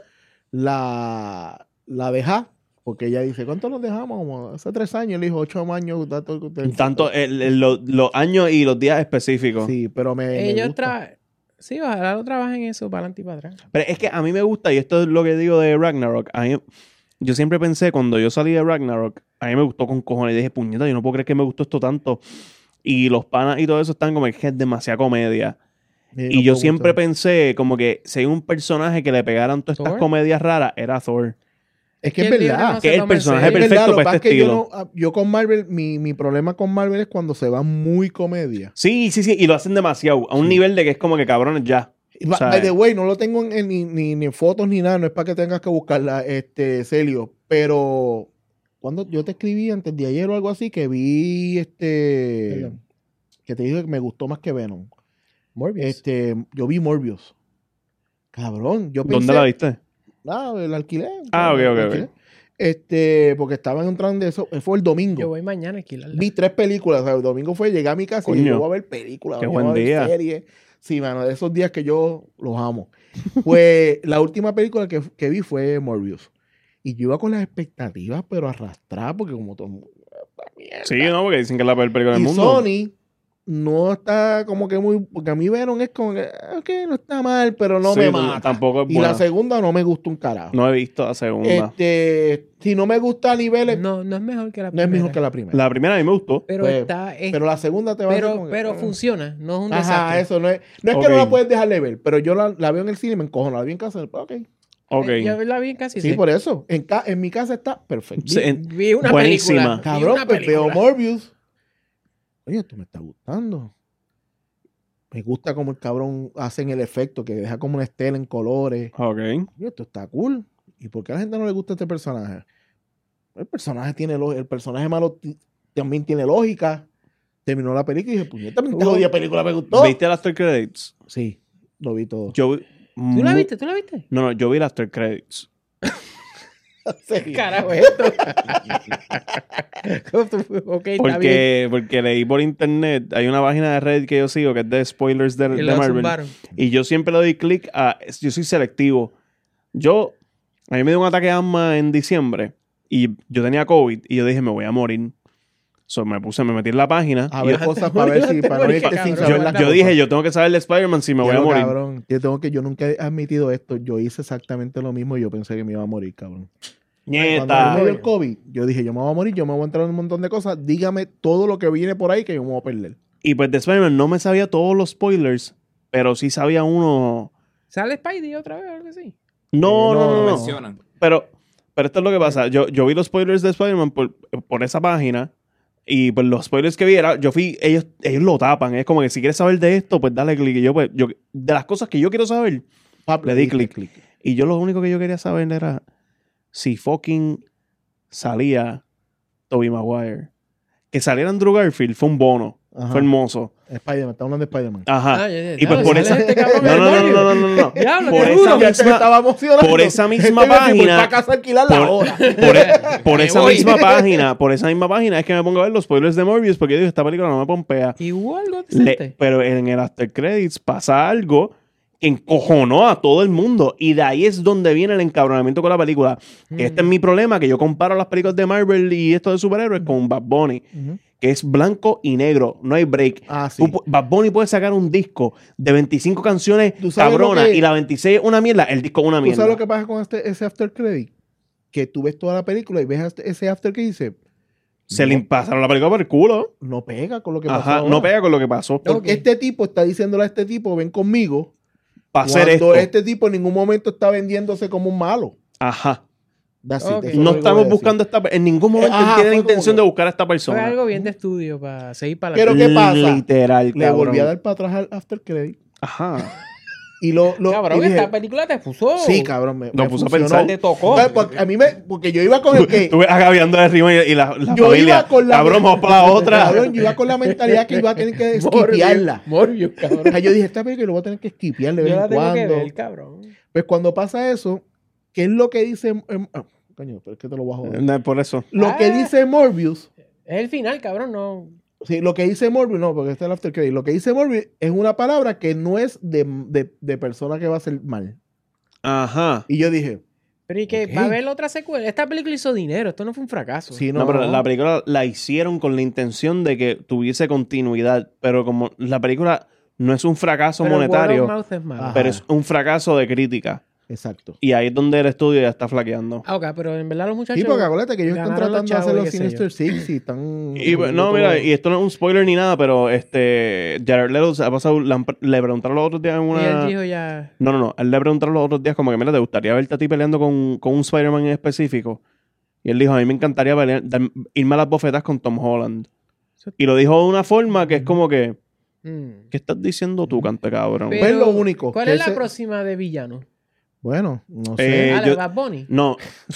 la deja. Porque ella dice, ¿cuánto nos dejamos? Como hace 3 años. Él dijo, 8 años. Tanto los años y los días específicos. Sí, pero me Ellos gusta. Sí, ojalá lo trabajen en eso para adelante y para atrás. Pero es que a mí me gusta, y esto es lo que digo de Ragnarok. Yo siempre pensé, cuando yo salí de Ragnarok, a mí me gustó con cojones. Y dije, puñeta, yo no puedo creer que me gustó esto tanto. Y los panas y todo eso están como que es demasiada comedia. Y yo siempre pensé como que si hay un personaje que le pegaran todas estas ¿Thor? comedias raras, era Thor. Es que es Que el libro verdad. no Que se es el toma en personaje serio. Es verdad, perfecto lo que para pasa este es que estilo. yo con Marvel, mi problema con Marvel es cuando se va muy comedia. Sí, y lo hacen demasiado. A un nivel de que es como que cabrones ya. O sea, By the way, no lo tengo ni en fotos ni nada, no es para que tengas que buscarla, Celio. Pero cuando yo te escribí antes de ayer o algo así, que vi Perdón. que te dije que me gustó más que Venom. Morbius. Yo vi Morbius. Cabrón, yo pensé. ¿Dónde la viste? Nada, el alquiler. Ah, ok, El ok, alquiler. Porque estaba en un tren de eso, fue el domingo. Yo voy mañana a alquilarla. Vi 3 películas. O sea, el domingo fue, llegué a mi casa y Coño. yo voy a ver películas. Qué yo buen voy a ver día. series. Sí, mano, de esos días que yo los amo. Pues la última película que vi fue Morbius. Y yo iba con las expectativas, pero arrastradas, porque como todo el mundo. Sí, no, porque dicen que es la peor película del Y mundo. Sony no está como que muy. Porque a mí Venom es como que. Ok, no está mal, pero no Sí, me mata. tampoco es Y buena. la segunda no me gusta un carajo. No he visto la segunda. Si no me gusta a niveles. No, No es mejor que la es primera. mejor que la primera. La primera a mí me gustó. Pero Pues, está... pero la segunda te va a hacer como que, pero funciona. No es un Ajá, desastre. eso no es que Ok. no la puedes dejar de ver, pero yo la veo en el cine y me encojo, la vi en casa, ok. Ok. Yo la vi casi. Sí, por eso. En mi casa está perfecto. Sí, Vi una Buenísima. película. Cabrón, Vi una pues veo película. Morbius. Oye, esto me está gustando. Me gusta como el cabrón hacen el efecto, que deja como una estela en colores. Ok. Oye, esto está cool. ¿Y por qué a la gente no le gusta este personaje? El personaje el personaje malo también tiene lógica. Terminó la película y dije, puñeta, esta jodida película me gustó. ¿Viste el After Credits? Sí, lo vi todo. Yo ¿Tú la viste? No, yo vi el After Credits. Sí. Carajo, esto. Ok, está bien. Porque leí por internet, hay una página de Reddit que yo sigo que es de spoilers de Y lo Marvel. zumbaron. Y yo siempre le doy clic yo soy selectivo. A mí me dio un ataque de asma en diciembre y yo tenía COVID y yo dije, me voy a morir. So, me metí en la página. A y ver cosas para ver si para no irte sin saber las yo cosas. dije, yo tengo que saber de Spider-Man si me voy a morir. Cabrón, yo nunca he admitido esto. Yo hice exactamente lo mismo y yo pensé que me iba a morir, cabrón. Cuando Nieta. me dio el COVID, yo dije, yo me voy a morir, yo me voy a entrar en un montón de cosas. Dígame todo lo que viene por ahí que yo me voy a perder. Y pues de Spider-Man no me sabía todos los spoilers, pero sí sabía uno. ¿Sale Spidey otra vez o algo así? No, no, no, Lo no. mencionan. Pero esto es lo que pasa. Yo vi los spoilers de Spider-Man por esa página. Y pues los spoilers que vi ellos lo tapan. Es como que si quieres saber de esto, pues dale clic. Y yo de las cosas que yo quiero saber, le di clic. Y yo lo único que yo quería saber era si fucking salía Tobey Maguire. Que saliera Andrew Garfield fue un bono. Ajá. Fue hermoso. Spider-Man, está hablando de Spider-Man. Ajá. ya, Y pues por ¿sale esa... este cabrón No, en no, el no, Morbius? no, no, no. Diablo, Por qué esa duro. Ya se me estaba emocionando. por esa misma Este me fui página- para casa a alquilar la hora. Por esa voy. misma página es que me pongo a ver los spoilers de Morbius porque yo digo, esta película no me pompea. Y hubo algo decente. Pero en el After Credits pasa algo que encojonó a todo el mundo. Y de ahí es donde viene el encabronamiento con la película. Que este es mi problema, que yo comparo las películas de Marvel y esto de superhéroes con Bad Bunny. Que es blanco y negro. No hay break. Ah, sí. Bad Bunny puede sacar un disco de 25 canciones ¿Tú sabes cabronas lo que- y la 26 una mierda. El disco una ¿Tú mierda. sabes lo que pasa con ese after credit? Que tú ves toda la película y ves ese after que dice, Se le pasaron la película por el culo. no pega con lo que pasó Ajá, ahora. no pega con lo que pasó. Porque este tipo está diciéndole a este tipo, ven conmigo. Para hacer Cuando esto. este tipo en ningún momento está vendiéndose como un malo. Ajá. That's it, Ok. eso No es lo que estamos voy a decir. buscando en ningún momento Ajá, él tiene la fue intención como- de buscar a esta Fue persona. algo bien de estudio para seguir para Pero adelante. ¿qué pasa? Literal, Le volví a cabrón. dar para atrás al after credit. Ajá. Y lo Cabrón, y dije, esta película te puso. sí, cabrón, me puso a funcionó. pensar. Te tocó. Porque a mí porque yo iba con el que... Tú ves agaviando de arriba y la Yo familia. iba con la... Cabrón, vamos para la otra. Cabrón, yo iba con la mentalidad que iba a tener que Morbius, skipearla. Morbius, O cabrón. sea, yo dije, esta película lo voy a tener que skipear de vez Yo la en tengo que cuando. ver, cabrón. Pues cuando pasa eso, ¿qué es lo que dice... coño, pero es que te lo voy a joder. No, por eso. Lo que dice Morbius... Es el final, cabrón, no. Sí, lo que dice Morbius, no, porque este es el after credit. Lo que dice Morbius es una palabra que no es de persona que va a hacer mal. Ajá. Y yo dije, Pero y que Ok. va a haber otra secuela. Esta película hizo dinero, esto no fue un fracaso. sí, No, pero la película la hicieron con la intención de que tuviese continuidad. Pero como la película no es un fracaso Pero el word monetario, of mouth es malo. Ajá. pero es un fracaso de crítica. Exacto. Y ahí es donde el estudio ya está flaqueando. Ah, ok, pero en verdad los muchachos. Sí, porque acuérdate que ellos están ganaron los tratando de hacer chavos y los qué sé yo. Sinister Six y están... Y no, mira, y esto no es un spoiler ni nada, pero Jared Leto se ha pasado, le preguntaron los otros días en Y una... él dijo ya. No. Él le preguntaron los otros días como que, mira, ¿te gustaría verte a ti peleando con un Spider-Man en específico? Y él dijo, a mí me encantaría irme a las bofetas con Tom Holland. Y lo dijo de una forma que es como que, ¿qué estás diciendo tú, cante cabrón? Pero- es lo único, ¿Cuál que es la ese- próxima de villano? Bueno, no sé. Ah, la yo- de Bad Bunny. No,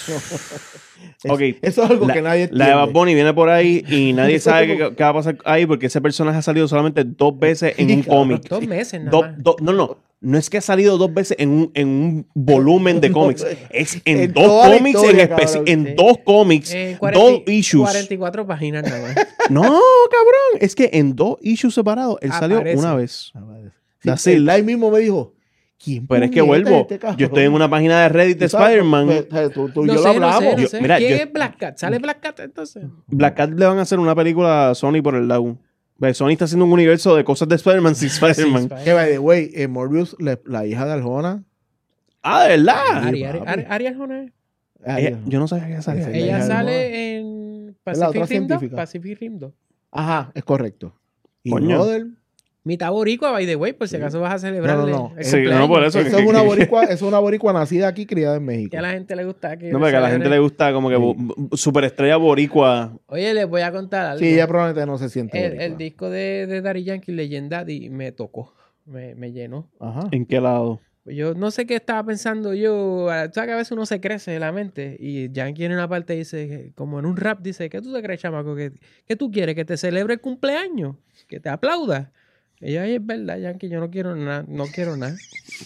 ok. Eso es algo que nadie entiende. la de Bad Bunny viene por ahí y nadie sabe qué va a pasar ahí porque ese personaje ha salido solamente 2 veces en un cómic. 2 meses nada más. No es que ha salido 2 veces en un volumen de cómics. Es en En 2 toda la cómics historia, en especie. cabrón. En Sí. 2 cómics. 2 issues. 44 páginas nada más. No, cabrón. Es que en 2 issues separados él salió Aparece. una vez. Sí, That's it. el live mismo me dijo, ¿quién Pero es que puñeta vuelvo. este cabrón? Yo estoy en una página de Reddit de Tú sabes, Spider-Man. tú y No yo sé, lo no hablamos. sé, no Yo- sé. mira, ¿Quién yo- es Black Cat? ¿Sale Black Cat entonces? Black Cat le van a hacer una película a Sony por el lado. Sony está haciendo un universo de cosas de Spider-Man sin Spider-Man. Que, by the way, Morbius, la hija de Arjona. Ah, ¿de verdad? Ari Arjona. Yo no sabía que salía. Ella hija de sale en Es la otra Pacific Rim 2. científica. Pacific Rim 2. Ajá, es correcto. Y Coño. brother, Mitad boricua, by the way, por si acaso vas a celebrarle No. el Sí, cumpleaños. no, por eso. eso es una boricua, es una boricua nacida aquí, criada en México. Que a la gente le gusta que No, porque a la gente le gusta como que superestrella boricua. Oye, les voy a contar algo. Sí, ella probablemente no se siente el boricua. disco de Daddy Yankee, Legendary, me tocó. Me llenó. Ajá. ¿En qué lado? Yo no sé qué estaba pensando yo. O sea, que a veces uno se crece de la mente. Y Yankee en una parte dice, como en un rap, dice, ¿qué tú te crees, chamaco? ¿Qué tú quieres? ¿Que te celebre el cumpleaños? ¿Que te aplauda? Y yo, ay, es verdad, Yankee, yo no quiero nada. No quiero nada.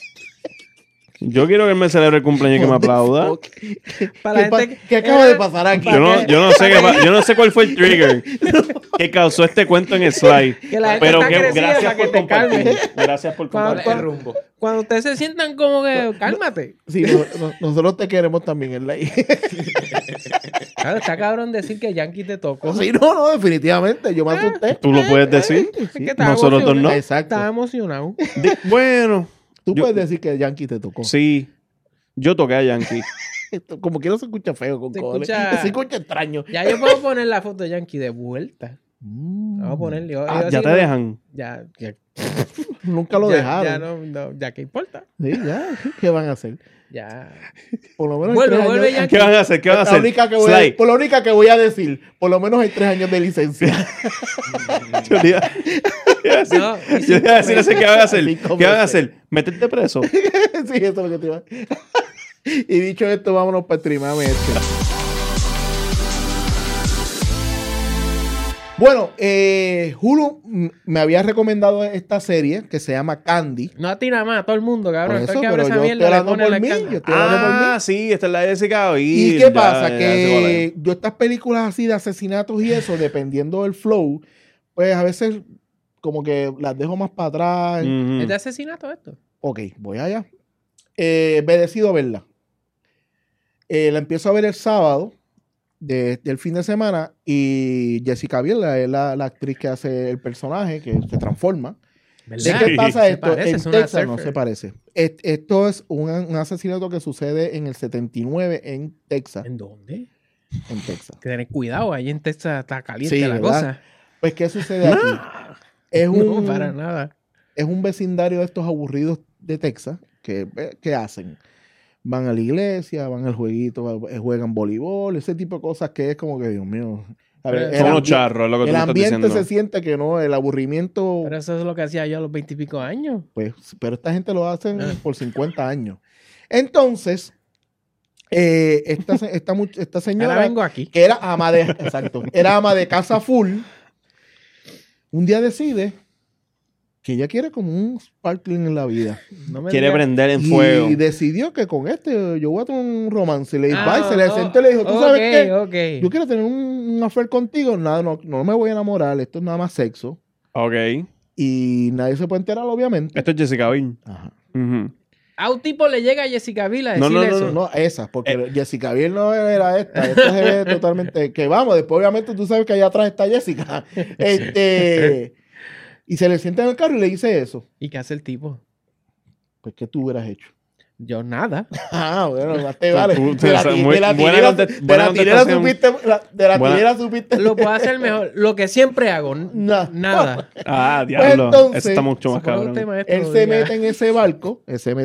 Yo quiero que él me celebre el cumpleaños y que me aplauda. Para la gente ¿Qué acaba de pasar aquí? Yo no sé cuál fue el trigger que causó este cuento en el slide. Que la gente Pero está que crecida gracias para que por te compartir. calmes. Gracias por Cuando- compartir. El rumbo. Cuando ustedes se sientan como que, cálmate. Sí, nosotros te queremos también en la Claro, está cabrón decir que Yankee te tocó. Sí, no, definitivamente. Yo me asusté. ¿Tú lo puedes decir? Es que estaba Nosotros dos no. emocionado. Exacto. Estaba emocionado. Bueno, Tú Yo- puedes decir que Yankee te tocó. sí. Yo toqué a Yankee. Como quiera se escucha feo con Se cojones. escucha- Se escucha extraño. Ya yo puedo poner la foto de Yankee de vuelta. Mm. Vamos a ponerle. Ya te dejan. Ya, Nunca lo ya, dejaron. ya que importa. Sí, ya. ¿Qué van a hacer? Ya. Por lo menos Vuelve, hay 3 vuelve, años. Yankee. ¿Qué van a hacer? ¿Qué van a La hacer? única que voy Sly. por la única que voy a decir, por lo menos hay 3 años de licencia. Yo le iba- No, y yo le iba a decir así, ¿qué van a hacer? 5 ¿Qué van a meses. hacer? ¿Meterte preso? Sí, eso es lo que te iba. Y dicho esto, vámonos para streamarme este. Bueno, Hulu me había recomendado esta serie que se llama Candy. no a ti nada más, a todo el mundo, Por cabrón. eso, Todo el que abre pero esa yo mierda estoy le hablando pone por la mí. cara. Yo estoy hablando por mí. Ah, sí, esta es la de Jessica Biel. ¿Y qué Ya, pasa? ya sé cuál es. Que yo estas películas así de asesinatos y eso, dependiendo del flow, pues a veces como que las dejo más para atrás. Ujú. ¿Es de asesinato esto? Ok, voy allá. Me decido verla. La empiezo a ver el sábado del fin de semana y Jessica Biel es la actriz que hace el personaje, que se transforma. ¿De ¿Verdad? qué pasa Se esto? parece, En es una Texas no surfer. se parece. Esto es un asesinato que sucede en el 79 en Texas. ¿En dónde? En Texas. Que tener cuidado, ahí en Texas está caliente Sí, la ¿verdad? cosa. Pues, ¿qué sucede aquí? Es No, para nada. es un vecindario de estos aburridos de Texas que hacen. van a la iglesia, van al jueguito, juegan voleibol, ese tipo de cosas que es como que, Dios mío. A ver, Son unos charros, es lo que tú el me estás ambiente diciendo. se siente que no, el aburrimiento, Pero eso es lo que hacía yo a los 20 y pico años. pues, pero esta gente lo hacen por 50 años. Entonces, esta señora, Ahora vengo aquí. que era ama de, exacto, era ama de casa full, un día decide que ella quiere como un sparkling en la vida. No me Quiere digas- prender en fuego. Y decidió que con yo voy a tener un romance. Y le dijo, Ah, se le sentó y le dijo, ¿tú sabes qué? Ok. Yo quiero tener un affair contigo. Nada, no me voy a enamorar. Esto es nada más sexo. Ok. Y nadie se puede enterar, obviamente. Esto es Jessica Biel. Ajá. Ujú. A un tipo le llega a Jessica Biel a No, decirle no, eso. No, esa, porque Jessica Biel no era esta. Esta se ve totalmente. Que vamos, después obviamente tú sabes que allá atrás está Jessica. Y se le sienta en el carro y le dice eso. ¿Y qué hace el tipo? Pues, ¿qué tú hubieras hecho? Yo nada. Ah, bueno, más te vale. Tú- De la muy- de la buena tirera buena contestación. supiste. De la Buena- tirera supiste. Lo puedo hacer mejor. Lo que siempre hago. Nada. Ah, diablo. entonces, Eso está mucho más Supongo que cabrón. usted, maestro, Él se diga, mete en ese barco.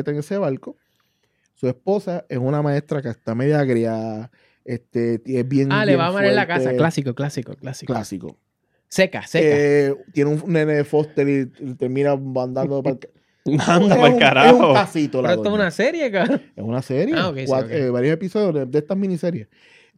Su esposa es una maestra que está media agria. Es bien. le bien va a amar en la fuerte, casa. Clásico. Clásico. Seca. Tiene un nene de Foster y termina andando para el Anda para el Es un carajo. casito, la Pero esto es doña. una serie, cabrón. Es una serie. Ah, ok, sí, ok. Varios episodios de estas miniseries.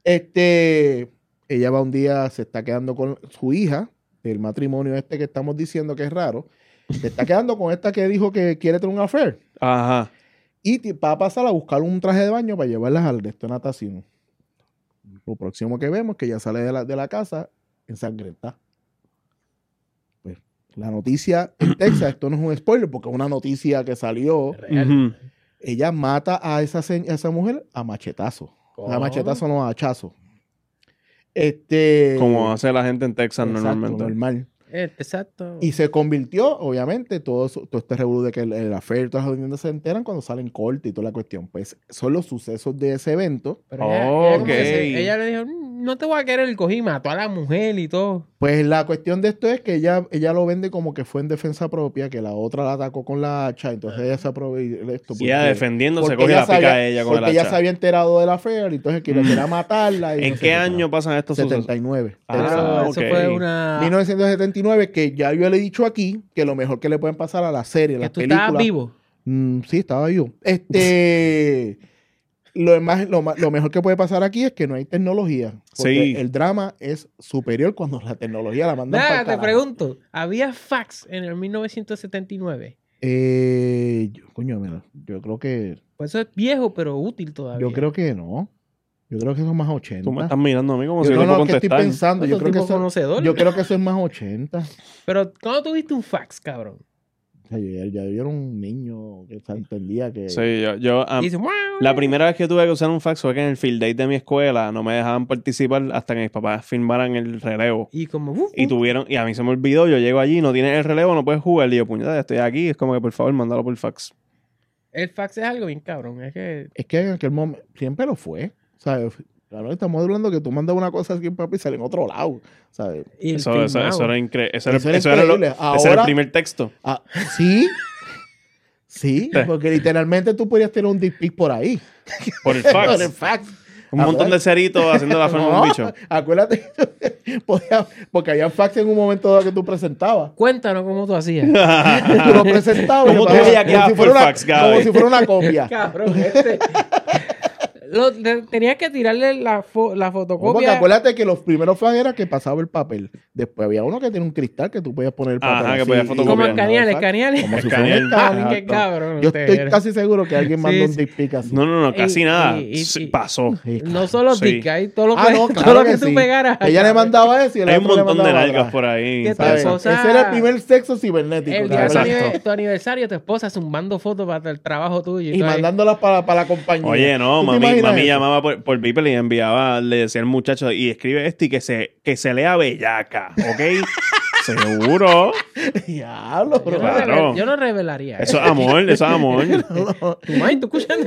Ella va un día, se está quedando con su hija, el matrimonio que estamos diciendo que es raro. Se está quedando con esta que dijo que quiere tener un affair. Ajá. Y va a pasar a buscar un traje de baño para llevarlas al resto de natación. Lo próximo que vemos es que ella sale de la casa ensangrentada. Pues, la noticia en Texas, esto no es un spoiler porque es una noticia que salió. Ujú. Ella mata a esa mujer a machetazo. A machetazo no, a hachazo. Como hace la gente en Texas exacto, normalmente. normal. Exacto. Y se convirtió, obviamente, todo este revolú de que el affair, todas las audiencias se enteran cuando salen corte y toda la cuestión. Pues son los sucesos de ese evento. Pero ella, Ok. ella le dijo, no te voy a querer, cogí, mató a la mujer y todo. Pues la cuestión de esto es que ella lo vende como que fue en defensa propia, que la otra la atacó con la hacha, entonces ella se aprovechó de esto. Y ella defendiéndose, porque coge ella la pica sabía- a ella con el Porque ella hacha. se había enterado del affair, entonces que quería matarla. y ¿En no sé qué año pasan estos sucesos? 79. Ah, Pero eso ok. fue una... 1979, que ya yo le he dicho aquí que lo mejor que le pueden pasar a la serie, a que las tú estabas películas. vivo. Sí, estaba yo. Lo mejor que puede pasar aquí es que no hay tecnología. Porque Sí. el drama es superior cuando la tecnología la mandan para Nada, el te carajo. pregunto, ¿había fax en el 1979? Coño, mira, yo creo que Pues eso es viejo, pero útil todavía. Yo creo que no. Yo creo que eso es más 80. Tú me estás mirando a mí como Yo si yo no, no puedo no, que estoy contestar. pensando. Yo Otro creo que, tipo eso, conocedor. yo creo que eso es más 80. Pero, ¿cuándo tuviste un fax, cabrón? O sea, yo era un niño que entendía que... Sí, yo Y dice, "Wow". la primera vez que tuve que usar un fax fue que en el field day de mi escuela no me dejaban participar hasta que mis papás firmaran el relevo. Y como, Y a mí se me olvidó, yo llego allí, no tienes el relevo, no puedes jugar. Y yo, puñeta, ya estoy aquí. Es como que por favor, mándalo por fax. el fax es algo bien cabrón. Es que Es que en aquel momento siempre lo fue. ¿Sabes? Claro, estamos hablando que tú mandas una cosa aquí en papi y sale en otro lado. ¿Sabes? y el Eso firmado. era increíble. Eso Eso era, era ese era increíble. ese era el Ahora- primer texto. Ah, sí. Sí, porque literalmente tú podrías tener un dick pic por ahí. Por el Por fax. el fax. Un montón de ceritos haciendo la forma de un bicho. Acuérdate, porque había fax en un momento dado que tú presentabas. Cuéntanos cómo tú hacías. Tú lo presentabas. ¿Cómo y tú le pasabas bellaqueabas por una, fax, Gaby? como si fuera una copia. Cabrón, tenías que tirarle la Porque fotocopia. acuérdate que los primeros fax era que pasaba el papel. Después había uno que tenía un cristal que tú podías poner el papel. Ajá, que así, podías y- fotocopiar. Como y- escanear. Como si fuera un Escanear. Ah, escáner. qué cabrón. Yo ustedes estoy eran. casi seguro que alguien mandó Sí, un sí. dick pic así. No, casi Y- nada. y- Sí, y- pasó. Sí, No solo Sí. dick, hay todo lo que, Ah, no, todo claro lo que, que tú sí. pegaras. Ella le mandaba eso y el Hay un otro le montón de mandaba nalgas atrás. por ahí. ¿Qué ¿Sabes? tu esposa- Ese era el primer sexo cibernético. El día ¿sabes? Exacto. de tu aniversario, tu esposa zumbando fotos para el trabajo tuyo. Y todo ahí. mandándolas para la compañía. Oye, no, ¿Tú te mami imaginas eso? llamaba por Beeple y enviaba, le decía al muchacho, y escribe esto y que se lea bellaca, ¿ok? Seguro. Diablo, Yo no, Claro. yo no revelaría Eso es amor, eso es amor. Tu madre, ¿tú escuchas?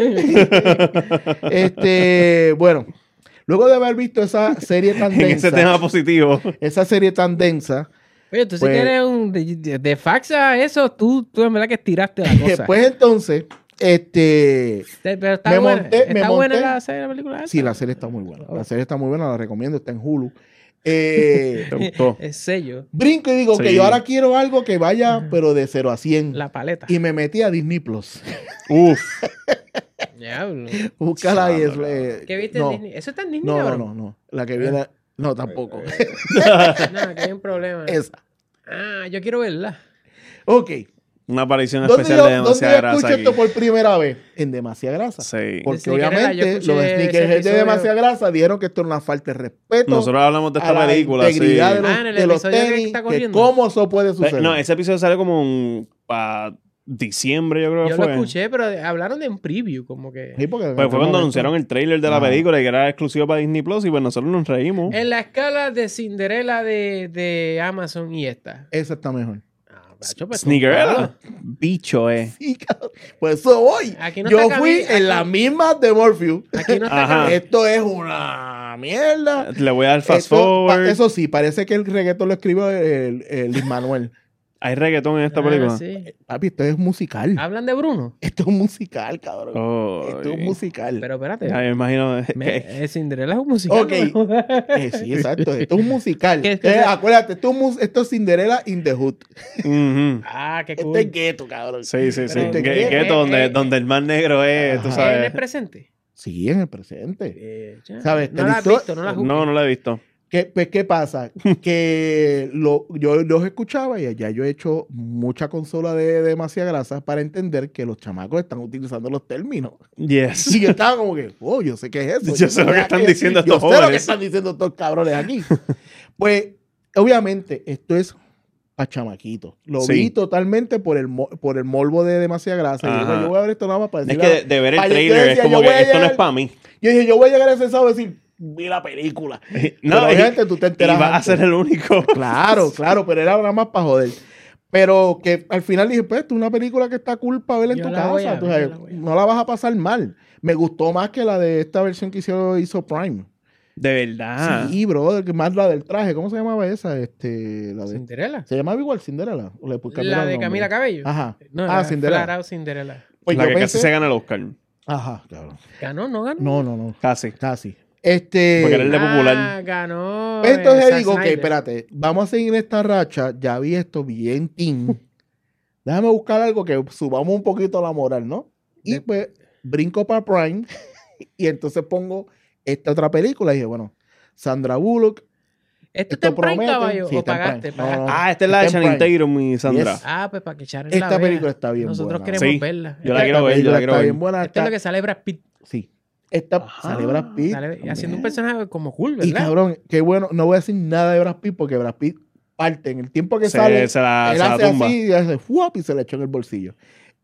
Bueno, luego de haber visto esa serie tan En ese tema positivo. esa serie tan densa, Oye, tú sí Pues- que eres un de fax a eso, tú en verdad que estiraste la cosa. pues entonces Pero está Me buena. monté- me ¿Está buena monté. la serie, la película esa? Sí, la serie está muy buena. La serie está muy buena, la recomiendo, está en Hulu. ¿Te gustó? Es sello. Brinco y digo Sí. que yo ahora quiero algo que vaya, pero de 0 a 100. La paleta. Y me metí a Disney Plus. Uf. Diablo. Búscala ahí. ¿Qué viste no, en Disney? ¿Eso está en Disney, no, no, cabrón? no. La que viene. No, tampoco. No, que hay un problema. Esa. Ah, yo quiero verla. Ok. Una aparición ¿Dónde especial de yo demasiada grasa escucho aquí. esto por primera vez? En Demasiada Grasa. Sí. Porque Sneakerhead, yo obviamente escuché los ese sneakerheads de episodio. Demasiada Grasa dijeron que esto era una falta de respeto Nosotros hablamos de a esta la película, sí. integridad de los, Ah, en el de los episodio que tenis, está que corriendo. cómo eso puede suceder. No, ese episodio sale como para diciembre, yo creo que Yo fue. lo escuché, pero hablaron de un preview, como que... Sí, porque en Pues aquel fue cuando momento- anunciaron el trailer de la Ajá. película y que era exclusivo para Disney Plus y pues nosotros nos reímos. En la escala de Cinderella de Amazon y esta. Esa está mejor. Ah, macho, pues, Sneakerella. Bicho, Sí, cabrón. Por eso voy. Aquí no Yo está fui Camila, en la aquí- misma de Morpheus. Aquí no está Ajá. Camila. Esto es una mierda. Le voy a dar fast Esto- forward. Eso sí, parece que el reggaetón lo escribió el Luis Manuel. Hay reggaetón en esta Ah, película. sí. Papi, esto es musical. Hablan de Bruno. Esto es un musical, cabrón. Oh, Esto es un musical. Pero espérate. ya me imagino que Cinderella es un musical. Ok. ¿no? Sí, exacto. Esto es un musical. ¿Qué es que Acuérdate, esto es Cinderella in the Hood. Ujú. Ah, qué Este cool. es gueto, cabrón. Sí, sí, sí. Pero- Gueto, donde el más negro es, tú Ajá. ¿En el sabes. presente? Sí, en el presente. Ya. ¿Sabes? No la has visto, no la has No, no lo he visto. ¿Qué pasa? Que yo los escuchaba y ya yo he hecho mucha consola de Demasiada Grasa para entender que los chamacos están utilizando los términos. Yes. Y yo estaba como que, oh, yo sé qué es eso. Yo sé lo que están diciendo yo estos sé lo que jóvenes. están diciendo estos cabrones aquí. Pues, obviamente, esto es a chamaquitos. Lo Sí. vi totalmente por el morbo de Demasiada Grasa. Y Ajá. yo voy a ver esto nada más para Es decirle que de ver el Ay, yo trailer es decía, como yo voy a que esto no llegar- es para mí. yo dije, yo voy a llegar a ese sábado y decir, vi la película. No, Pero obviamente tú te y enteras vas a antes. ser el único. Claro, pero era nada más para joder. Pero que al final dije, pues, esto es una película que está cool para verla en Yo tu la voy a casa. Tú ver, sabes, yo la voy a ver. no la vas a pasar mal. Me gustó más que la de esta versión que hizo Prime. De verdad. Sí, brother, que más la del traje. ¿Cómo se llamaba esa? La de, ¿Cinderella? ¿se llamaba igual Cinderella? ¿O le cambiaron La el de nombre? Camila Cabello. Ajá. No, Ah, era Cinderella. Flat Out Cinderella. Pues La yo que pensé... casi se gana el Oscar. Ajá, claro. ¿Ganó? ¿No ganó? No. Casi. Casi. Porque era el de popular. Ah, ganó. Pues entonces Zack digo, ok, Snyder. espérate, vamos a seguir esta racha. Ya vi esto bien team. Déjame buscar algo que subamos un poquito la moral, ¿no? Y pues brinco para Prime y entonces pongo esta otra película y dije, bueno, Sandra Bullock. ¿Esto está en Prime, promete. caballo? Sí, ¿O está en pagaste? Prime. No, no, Ah, esta es la de está en Channing Prime. Tatum y Sandra. Yes. Ah, pues para que Sharon Esta la vea. película está bien Nosotros buena. queremos Sí. verla. Yo la quiero Esta ver, yo película la quiero está ver. bien buena. Esta es lo que sale Brad Pitt. Sí. Esta Ajá. sale Brad Pitt. Sale haciendo un personaje como cool, Y ¿verdad? cabrón, qué bueno, no voy a decir nada de Brad Pitt porque Brad Pitt parte en el tiempo que sale. Se la Él hace tumba. así y hace ¡fuap! Y se le echó en el bolsillo.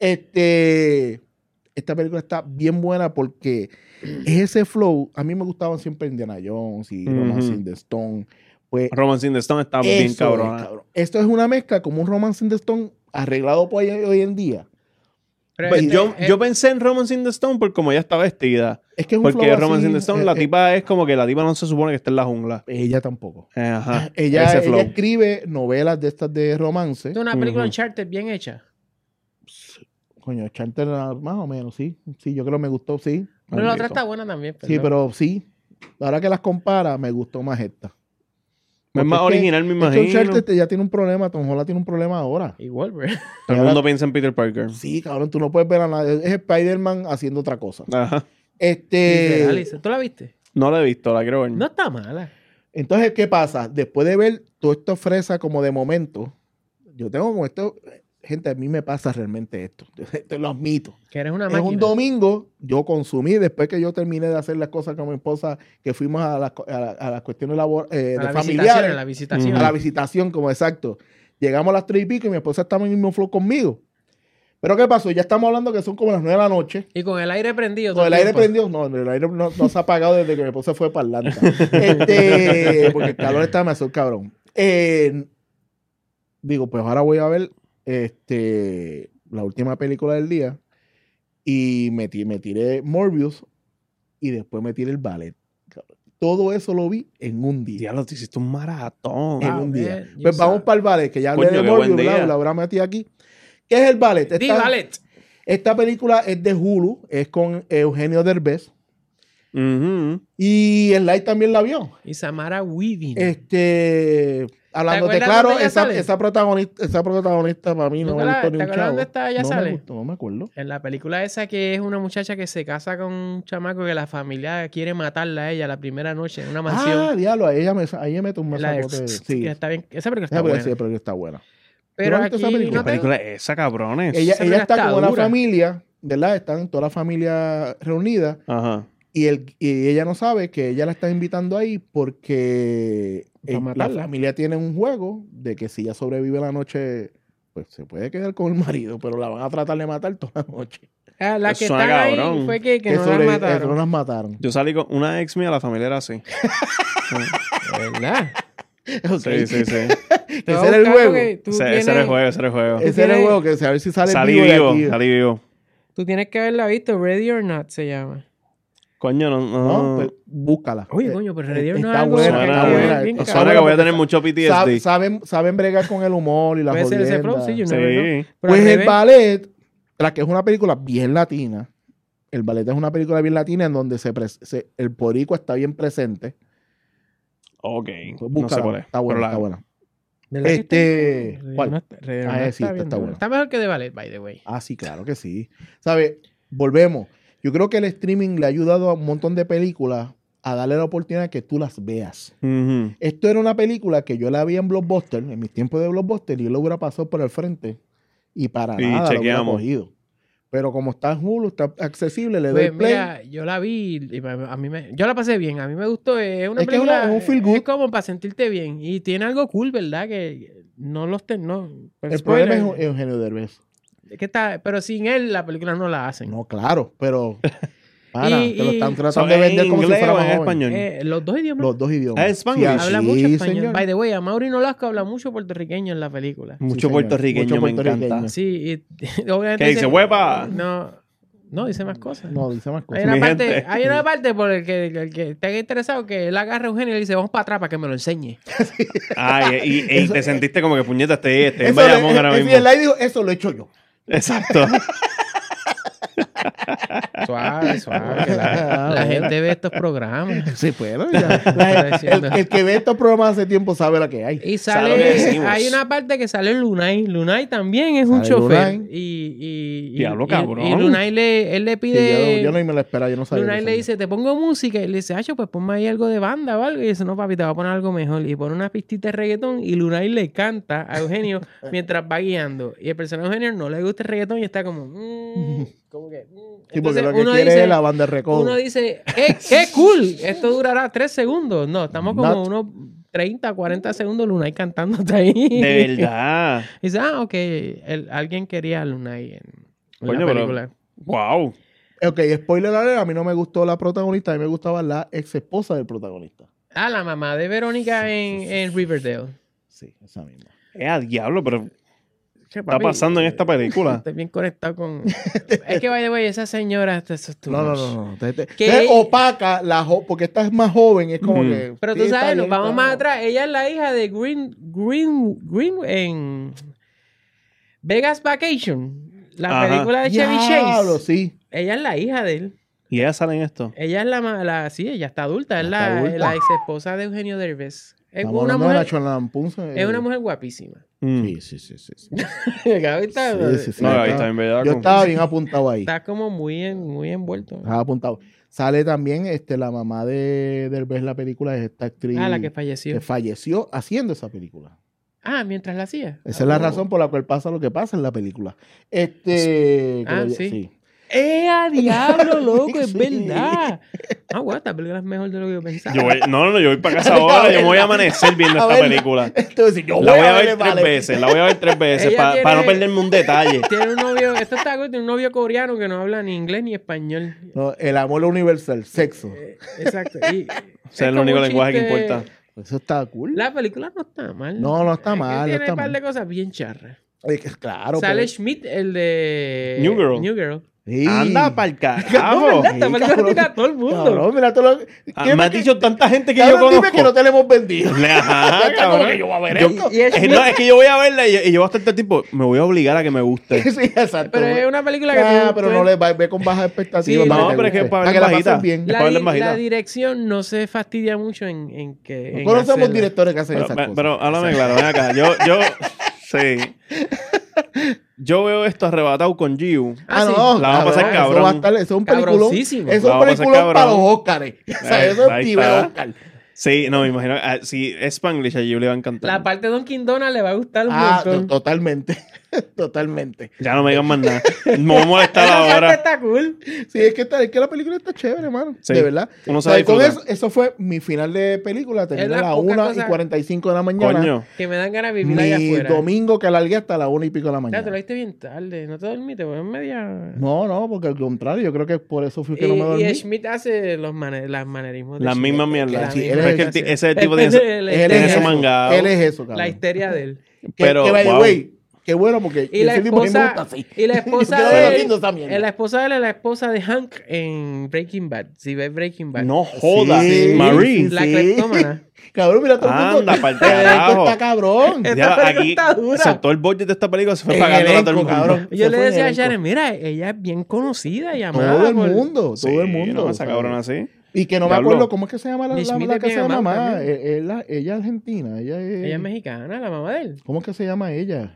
Esta película está bien buena porque es ese flow. A mí me gustaban siempre Indiana Jones y Romance in the Stone. Pues Romance in the Stone está bien eso es, cabrón. cabrón. Esto es una mezcla como un Romance in the Stone arreglado por hoy en día. Pero Pues este- yo pensé en Romance in the Stone por como ella está vestida. Es que es un Porque flow Romance así, in the Stone, la tipa es como que la tipa no se supone que está en la jungla. ella tampoco. Ajá. Ella ese flow. escribe novelas de estas de romance. Esto es una película Ujú. Uncharted bien hecha. Coño, Chanter más o menos, sí. Sí, yo creo que me gustó, sí. Pero la otra Maldito. está buena también. Sí, perdón. pero sí. Ahora que las compara, me gustó más esta. Es Porque más que- original, me es que imagino. Uncharted ya tiene un problema, Tom Holland tiene un problema ahora. Y Wolverine. Todo el mundo piensa en Peter Parker. Sí, cabrón, tú no puedes ver a nadie. Es Spider-Man haciendo otra cosa. Ajá. Literal, dice, ¿tú la viste? No la he visto, la quiero ver. No está mala. Entonces, ¿qué pasa? Después de ver todo esto fresa como de momento, yo tengo como esto, gente, a mí me pasa realmente esto. Te lo admito. Que eres una Es máquina. un domingo, yo consumí, después que yo terminé de hacer las cosas con mi esposa, que fuimos a las cuestiones A de la familiares, visitación, a la visitación. a la visitación, como exacto. Llegamos a las 3 y pico y mi esposa estaba en el mismo flow conmigo. Pero ¿qué pasó? Ya estamos hablando que son como las 9 de la noche. Y con el aire prendido. Con todo el aire tiempo. prendido, no, el aire no se ha apagado desde que mi esposa fue para Atlanta. Porque el calor está demasiado cabrón. Digo, pues ahora voy a ver la última película del día y me tiré Morbius y después me tiré el ballet. Todo eso lo vi en un día. Diablo, te hiciste un maratón. En Wow, un día. man, Pues you vamos suck. para el ballet, que ya hablé Coño, de qué Morbius, buen día. ¿verdad? La habrá metido aquí. ¿Qué es el ballet? Di ballet. Esta película es de Hulu, es con Eugenio Derbez. Ujú. Y Sly también la vio. Y Samara Weaving. Hablándote acuerdas claro, dónde ella sale? esa protagonista para mí no ¿Nunca me la- gustó ni te un acuerdas chavo. dónde está ella no sale? Me gustó, no me acuerdo. En la película esa que es una muchacha que se casa con un chamaco que la familia quiere matarla a ella la primera noche en una mansión. Diablo, ahí ella me un La de- sacote. que Sí, está bien. Esa película está esa buena. película está buena. Pero ¿Tú has visto aquí esa película? no ¿Qué te- película es esa, cabrones? Ella película está está con una dura. familia, ¿verdad? Están toda la familia reunida. Ajá. Y ella no sabe que ella la está invitando ahí porque Para la matarla. familia tiene un juego de que si ella sobrevive la noche, pues se puede quedar con el marido, pero la van a tratar de matar toda la noche. Ah, la que Suena están ahí cabrón. fue que no las no mataron. las mataron. Yo salí con una ex mía, la familia era así. ¿Verdad? Ok. Sí, sí, sí. Te voy Ese a era el buscar juego. porque tú Ese era el tienes- juego, ese era el juego. Ese era el juego que a ver si sale Salí vivo de vivo, aquí. salí vivo. Tú tienes que haberla visto. Ready or Not se llama. Coño, No, no. pues, búscala. Oye, coño, pero Ready or Not está es algo buena, que está hay que ver buena. bien Está Suena cabrón. que voy a porque tener mucho PTSD. Saben bregar con el humor y la Puede ser ese jodienda. flow, sí, you never know. Sí. Pero Pues al el revés, ballet, tras que es una película bien latina, el ballet es una película bien latina en donde el boricua está bien presente. Ok. Pues No búscala, sé cuál es. está buena, pero está buena. ¿verdad que este, está bien? ¿cuál? Ready or Ah, Not sí, está bien está duro. bueno. Está mejor que de ballet, by the way. Ah, sí, claro que sí. ¿Sabe? Volvemos. Yo creo que el streaming le ha ayudado a un montón de películas a darle la oportunidad de que tú las veas. Ujú. Esto era una película que yo la vi en Blockbuster, en mis tiempos de Blockbuster, y yo lo hubiera pasado por el frente y para Y nada lo hubiera chequeamos. cogido. Pero como está en Hulu, está accesible, le doy Pues play. mira, yo la vi y yo la pasé bien, a mí me gustó, es una Es que es película, un feel good. es como para sentirte bien y tiene algo cool, ¿verdad? Que no pues, El problema spoiler, es Eugenio Derbez. es que está, pero sin él la película no la hacen. No, claro, pero pana, Y- te lo están y- tratando ¿En de vender como si inglés fuera o más en joven. español? Los dos idiomas. Los dos idiomas. Ah, Spanglish. Sí, Habla mucho sí, español. señor. By the way, a Mauri Nolasco habla mucho puertorriqueño en la película. Mucho señor. puertorriqueño Mucho me puertorriqueño. encanta. Sí, y obviamente ¿Qué dice, huepa? No, dice más cosas. No, dice más Hay cosas. una, Mi parte, gente. hay una parte por el que esté interesado que él agarra a Eugenio y le dice, vamos para atrás para que me lo enseñe. Ay, y te sentiste como que puñeta este en Eso Bayamón ahora mismo. el live dijo, eso lo he hecho yo. Exacto. Suave, suave. que la gente ve estos programas. Sí, bueno. El que ve estos programas hace tiempo sabe lo que hay. Y ¿Sabe lo que sale, decimos? hay una parte que sale Lunay. Lunay también es un Sale chofer. Lunay. Y cabrón. y Lunay él le Sí, pide... yo no me lo esperaba, yo no sabía. Lunay que le salía. dice, te pongo música. Y le dice, Acho, pues ponme ahí algo de banda o algo. Y dice, no, papi, te voy a poner algo mejor. Y pone una pistita de reggaetón. Y Lunay le canta a Eugenio mientras va guiando. Y el personaje de Eugenio no le gusta el reggaetón y está como... como que... Sí, porque Entonces, lo que uno quiere dice- es la banda de recodo. Uno dice, qué cool, esto durará 3 segundos. No, estamos como Not. unos 30, 40 segundos Lunay cantándote ahí. De verdad. Y dice, ok, alguien quería a Lunay en Coño, la pero- película. Wow. Ok, spoiler alert, a mí no me gustó la protagonista, a mí me gustaba la ex esposa del protagonista. Ah, la mamá de Verónica Sí, en, sí, sí, en sí. Riverdale. Sí, esa misma. A diablo, pero ¿Qué está pasando en esta película? Estoy bien conectado con... es que, by the way, esa señora... Eso es too No, no, much. no, no. ¿Qué? Es opaca, porque esta es más joven, es como Ujú. que... Pero sí, tú está sabes, nos bien, vamos está más bien. atrás. Ella es la hija de Green en Vegas Vacation. La Ajá. película de Chevy Diablo, Chase. sí. Ella es la hija de él. Y ella sale en esto. Ella es sí, ella está adulta. Es Ya está adulta. la ex esposa de Eugenio Derbez. Es Estamos una hablando de la mujer, Cholan Punce. es una mujer guapísima. Mm. Sí. Sí, Gaby está, sí. No, ahí Estaba- está bien bellaco. Yo estaba bien apuntado ahí. está como muy envuelto. Estaba apuntado. Sale también la mamá de Derbez en la película, es esta actriz Ah, la que falleció. que falleció haciendo esa película. Ah, mientras la hacía. Esa es la razón por la cual pasa lo que pasa en la película. Sí. ¡A diablo, loco! Es Sí. verdad. Ah, bueno, esta película es mejor de lo que yo pensaba. Yo voy para casa ahora. Yo me voy a amanecer viendo A esta ver, película. Entonces, yo La voy a ver verle, 3 vale. veces. La voy a ver 3 veces Ella para tiene- no perderme un detalle. Tiene un novio, esto está cool, tiene un novio coreano que no habla ni inglés ni español. No, el amor universal, sexo. Exacto. Y Ese es el como único un lenguaje que chiste- importa. Eso está cool. La película no está mal. No, no está Es que mal, no Tiene está un par mal. de cosas bien charras. Es que, claro, Sale pero Schmidt, el de New Girl. Sí. Anda pa'l No, carajo. ¿verdad? Esta película cabrón. tiene a todo el mundo. Cabrón, mira todo lo... Me has dicho tanta gente que Cabrón, yo conozco. dime que no te la hemos vendido. Ajá, Está como cabrón. que yo voy a ver Yo- esto. Y es, no, es que yo voy a verla y yo voy a estar todo el tiempo, me voy a obligar a que me guste. Sí, exacto. pero es una película que pero no le ve con bajas expectativas. Sí, para no, que te pero es que guste. para Para que verla la bajita. pases bien. para verla en bajita. la dirección no se fastidia mucho en que... No en conocemos hacerla. directores que hacen Pero, esas cosas. pero háblame claro, ven acá. Yo, sí. Yo veo esto arrebatado con Giu. Ah, sí. no, La vamos a pasar cabrón, cabrón. Eso va a estar, eso es un peliculón. Cabroncísimo. Eso es La un vamos a pasar peliculón para los cabrón. Óscares. O sea, eso es Ahí un nivel está. Óscar. Sí, no, me imagino. Si es Spanglish, a Giu le va a encantar. La parte de Dunkin' Donuts le va a gustar un Ah, montón. totalmente. Totalmente. Ya no me digan más nada. Me voy a molestar Esa parte ahora. está cool. Sí, es que la película está chévere, hermano. Sí. De verdad. Uno O se sea, va a con disfrutar. eso fue mi final de película. Terminé Es a la las poca 1:45 de la mañana. Coño. Que me dan ganas de vivir allá Mi afuera. domingo que alargué hasta las 1:00 de la Ya, mañana. te lo viste bien tarde. No te dormiste, pues media... No, porque al contrario, yo creo que por eso fui que Y, no me dormí. y Schmidt hace los las manerismos de Las Schmidt. mismas La mierdas. Sí, misma él es Pero es que hace. ese tipo tiene Él Él tiene es eso eso. mangado. Él es eso, cabrón. La histeria de él. Pero, que by the wow. way, qué bueno porque Y la ese tipo a mí me esposa, gusta así. y la esposa Yo de quiero él, viendo esa mierda. la esposa de él es la esposa de Hank en Breaking Bad. Si ves Breaking Bad. No jodas. Sí, Marie. La cleptómana. Cabrón, mira todo el mundo. Anda, pa'l El elenco carajo. está cabrón. Esta Ya, película aquí, está dura. o sea, todo el budget de esta película se fue En pagando a todo el elenco, mundo. cabrón. Yo Se le fue decía a en elenco. Sharon, mira, ella es bien conocida y amada. Todo el por- mundo, Sí, todo el mundo. No, o esa sea, cabrona así. Y que no me Diablo. acuerdo cómo es que se llama la Schmidt la es casa bien de amado mamá. también. Ella es argentina. Ella Ella es es. mexicana, la mamá de él. ¿Cómo es que se llama ella?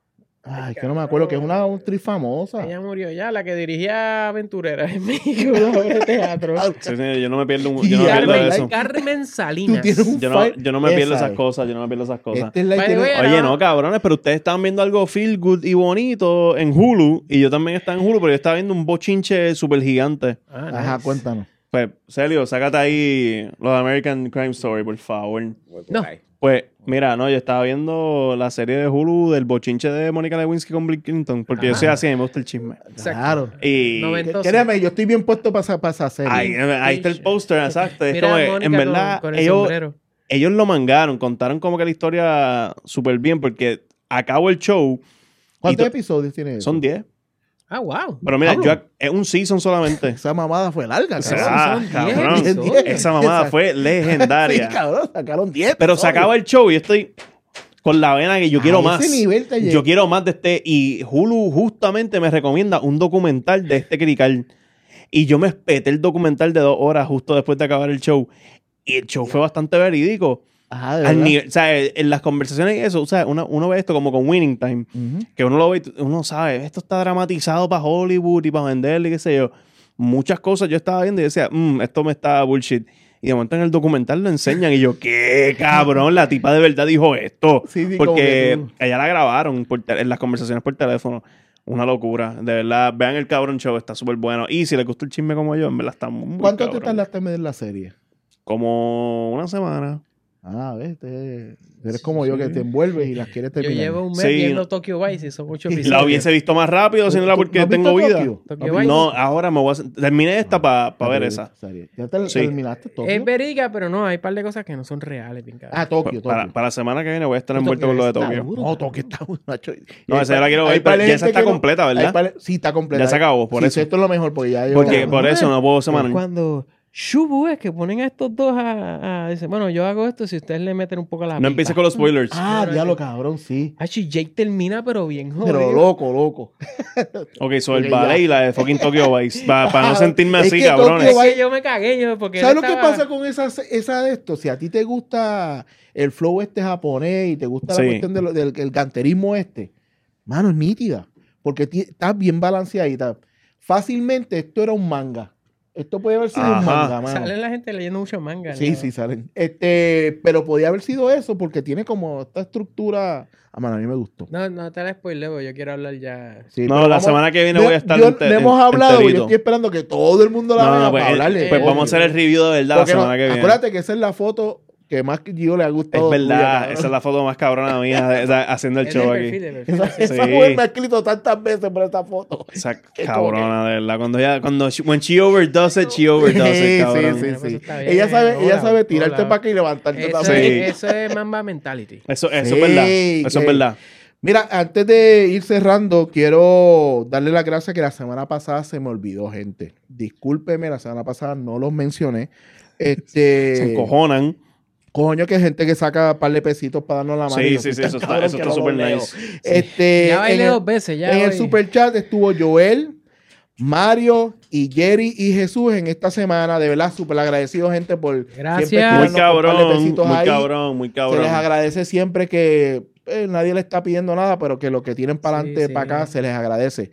Ay, que no me acuerdo, que es una actriz famosa. Ella murió ya, la que dirigía Aventureras en México, una obra de teatro. Sí, sí, yo no me pierdo, Sí, yo no me pierdo Carmen, eso. Carmen Tú Salinas. tienes un Yo no, fight. yo no me pierdo Esa esas es. cosas, yo no me pierdo esas cosas. Esta es la By the que way, tiene- Oye, no, cabrones, pero ustedes estaban viendo algo feel good y bonito en Hulu, y yo también estaba en Hulu, pero yo estaba viendo un bochinche súper gigante. Ah, Ajá, nice. cuéntanos. Pues, Celio, sácate ahí los de American Crime Story, por favor. Voy por No. ahí. Pues, mira, no, yo estaba viendo la serie de Hulu del bochinche de Mónica Lewinsky con Bill Clinton, porque yo soy así, a mí me gusta el chisme. Exacto. Claro. Y Noventoso. Créeme, yo estoy bien puesto para esa serie. ahí está el póster, exacto. Es Mira como a que, Mónica en verdad, con el ellos, sombrero. ellos lo mangaron, contaron como que la historia súper bien, porque acabó el show. ¿Cuántos y episodios tiene eso? Son 10. Ah, wow. Pero mira, Pablo. es un season solamente. Esa mamada fue larga, O cabrón. sea, son 10 cabrón, episodios. esa mamada fue legendaria. Sí, cabrón, sacaron 10. Pero se acaba el show y yo estoy con la vena que yo quiero A más. ese nivel te llega. Yo quiero más de este. Y Hulu justamente me recomienda un documental de este crical. Y yo me espeté el documental de 2 horas justo después de acabar el show. Y el show fue bastante verídico. Ajá, de Al verdad. nivel, o sea, en las conversaciones y eso, o sea, uno ve esto como con Winning Time. Ujú. Que uno lo ve y uno sabe, esto está dramatizado para Hollywood y para venderle, qué sé yo. Muchas cosas yo estaba viendo y decía, esto me está bullshit. Y de momento en el documental lo enseñan y yo, qué cabrón, la tipa de verdad dijo esto. Sí, sí, como Porque que tú- ella la grabaron en las conversaciones por teléfono. Una locura. De verdad, vean el cabrón show, está súper bueno. Y si les gusta el chisme como yo, en verdad está muy ¿Cuánto cabrón. te tardaste en ver la serie? Como una semana. Ah, ves, eres como yo que te envuelves y las quieres Yo terminar. llevo un mes Sí, viendo no. Tokyo Vice y son 8 episodios. La hubiese visto más rápido, si no era ¿Tú- porque no has visto tengo vida. Tokio? Tokio ¿No has Vice? visto? No, ahora me voy a... Terminé esta para ver esa. Serie. ¿Ya te Sí. terminaste Tokio? Es verídica, pero no, hay un par de cosas que no son reales, bien cabrón. Ah, Tokio, Para, Tokio. para la semana que viene voy a estar Tokio envuelto con lo de está Tokio. duro. No, Tokio está muy macho. No, esa ya la quiero ver, Hay pero par de ya esa gente está que no- completa, ¿verdad? hay par- Sí, está completa. Ya se acabó, por Sí, eso. Esto es lo mejor, porque ya yo... Porque por eso no puedo Es semanar. cuando Shubu es que ponen a estos dos dicen, bueno, yo hago esto si ustedes le meten un poco la No empieces con los spoilers. Ah, diablo, cabrón, sí. Jake termina, pero bien jodido. Pero loco. Ok, so el Ok, ballet ya. y la de fucking Tokyo Vice. Para no sentirme Es así, que cabrones. Tokyo Es que yo me cagué, porque ¿Sabes él lo que estaba- pasa con esa de esto? Si a ti te gusta el flow este japonés y te gusta Sí. la cuestión del ganterismo este, mano, es nítida. Porque está bien balanceadita. Fácilmente esto era un manga. Esto puede haber sido un Ajá. manga, mano. Sale la gente leyendo mucho manga. Sí, ¿no? sí, salen. Pero podía haber sido eso porque tiene como esta estructura. Ah, mano, a mí me gustó. No te la spoileo, yo quiero hablar ya. Sí, No, pero la vamos- semana que viene voy a estar no hemos hablado, yo enterito. estoy esperando que todo el mundo la No, vea no, pues, para hablarle. pues vamos a hacer el review de verdad Porque la no, semana que viene. acuérdate que esa es la foto que más que yo le ha Es gustado. tuya, verdad, cabrón. esa es la foto más cabrona mía haciendo el Es show de aquí. perfil, de perfil. Esa, Sí. esa mujer me ha escrito tantas veces por esta foto. Esa Es cabrona, de verdad. When she overdoes it, she overdoes Sí, it, cabrón. Pues eso está bien, Ella sabe, hola, tirarte hola. para acá y levantarte Eso, también. Sí. eso es Mamba Mentality. Eso es verdad. Eso es que- verdad. Mira, antes de ir cerrando, quiero darle las gracias que la semana pasada se me olvidó, gente. Discúlpeme, la semana pasada no los mencioné. Se encojonan. Coño, que gente que saca un par de pesitos para darnos la mano. Sí, eso está súper nice. Ya bailé 2 veces. Ya en el hoy. super chat estuvo Joel, Mario y Jerry y Jesús en esta semana. De verdad, súper agradecido, gente, por Gracias. siempre Muy tirarnos un par de cabrón, pesitos muy ahí. cabrón, muy Se cabrón. les agradece siempre que nadie le está pidiendo nada, pero que lo que tienen para adelante, Sí. para acá, se les agradece.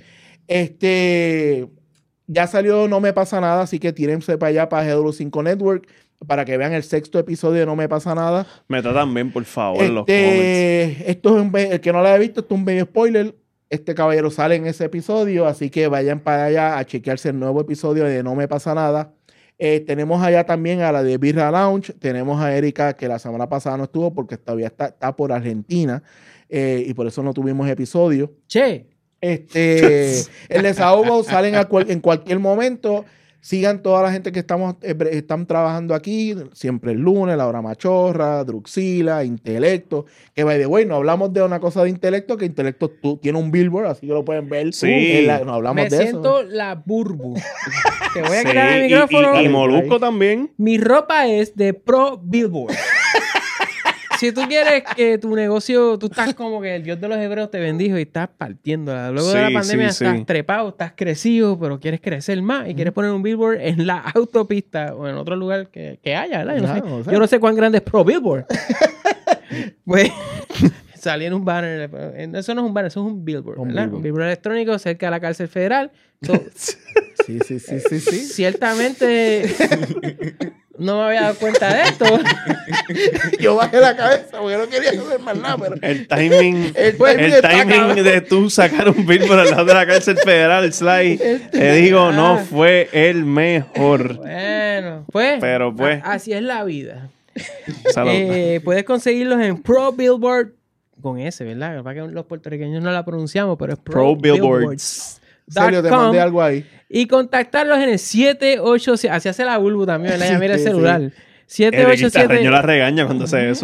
Ya salió No Me Pasa Nada, así que tírense para allá, para GW5 Network, para que vean el 6º episodio de No Me Pasa Nada. Meta también, por favor, en los comments. Esto es el que no lo haya visto, esto es un medio spoiler. Este caballero sale en ese episodio, así que vayan para allá a chequearse el nuevo episodio de No Me Pasa Nada. Tenemos allá también a la de Birra Lounge. Tenemos a Erika, que la semana pasada no estuvo porque todavía está por Argentina y por eso no tuvimos episodio. Che. El desahogo salen en cualquier momento. Sigan toda la gente que están trabajando aquí, siempre el lunes, La Hora Machorra, Druxila, Intelecto, que by the way, no hablamos de una cosa de Intelecto, que Intelecto tiene un billboard, así que lo pueden ver. Sí. No hablamos Me de siento eso. la burbu. Te voy a Sí, quitar el micrófono. y Molusco también. Mi ropa es de Pro Billboard. Si tú quieres que tu negocio, tú estás como que el Dios de los hebreos te bendijo y estás partiéndola. Luego de la Sí, pandemia sí, estás sí. trepado, estás crecido, pero quieres crecer más y quieres poner un billboard en la autopista o en otro lugar que haya, ¿verdad? Claro, o sea. Yo no sé cuán grande es Pro Billboard. Pues salí en un banner. Eso no es un banner, eso es un billboard, Un ¿verdad? billboard. Un billboard electrónico cerca de la cárcel federal. Sí. Ciertamente no me había dado cuenta de esto. Yo bajé la cabeza porque no quería hacer más nada, pero El timing, El timing el está timing cabrón. de tú sacar un billboard al lado de la cárcel federal, Sly, te digo, no fue el mejor. Bueno, pues, Pero, pues. así es la vida. Salud. Puedes conseguirlos en Pro Billboard con S, ¿verdad? Para que los puertorriqueños no la pronunciamos, pero es Pro Billboards. serio, te mandé algo ahí. Y contactarlos en el 787. Así hace la Bulbu también, ¿verdad? Ya mira el Sí, celular. El 787 guitarreño la regaña cuando hace eso.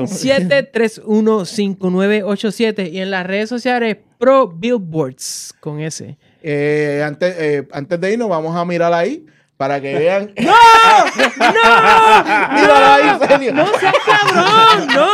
7315987 y en las redes sociales Pro Billboards con S. Antes de irnos, vamos a mirar ahí para que vean. ¡No! Míralo ahí, serio. ¡No seas cabrón! ¡No!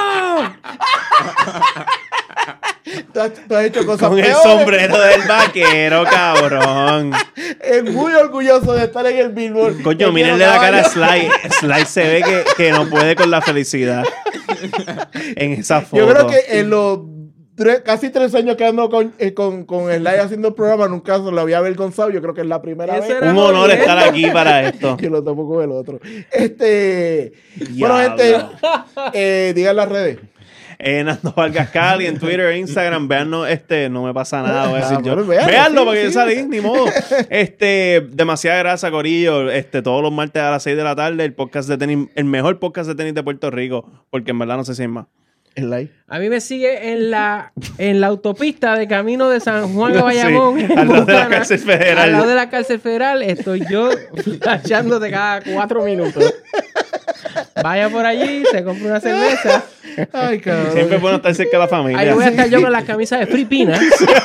Tú has hecho cosas Con el peores. sombrero del vaquero, cabrón. Es muy orgulloso de estar en el Billboard. Coño, mírenle la cara a Sly. Sly se ve que no puede con la felicidad. En esa foto. Yo creo que en los casi 3 años que ando con Sly haciendo el programa, nunca se lo había avergonzado. Yo creo que es la primera Ese vez. era- un honor estar aquí para esto. Que lo topo con el otro. Bueno, gente, digan las redes. Nando Vargas Cali en Twitter e Instagram. Véannos, no me pasa nada. Voy a decir yo. bueno, véanlo, Véanlo sí, porque yo sí. salí, ni modo. Demasiada grasa, Corillo. Todos los martes a las 6 de la tarde, el podcast de tenis, el mejor podcast de tenis de Puerto Rico. Porque en verdad no sé si hay más. Sly. A mí me sigue en la autopista de camino de San Juan a Bayamón. Sí, en al lado de la Buchanan. cárcel federal. Al lado de la cárcel federal estoy yo flashándote cada 4 minutos. Vaya por allí, se compra una cerveza. Ay, cabrón. Siempre es bueno estar cerca de la familia. Ahí voy a estar yo con las camisas de Free Pina.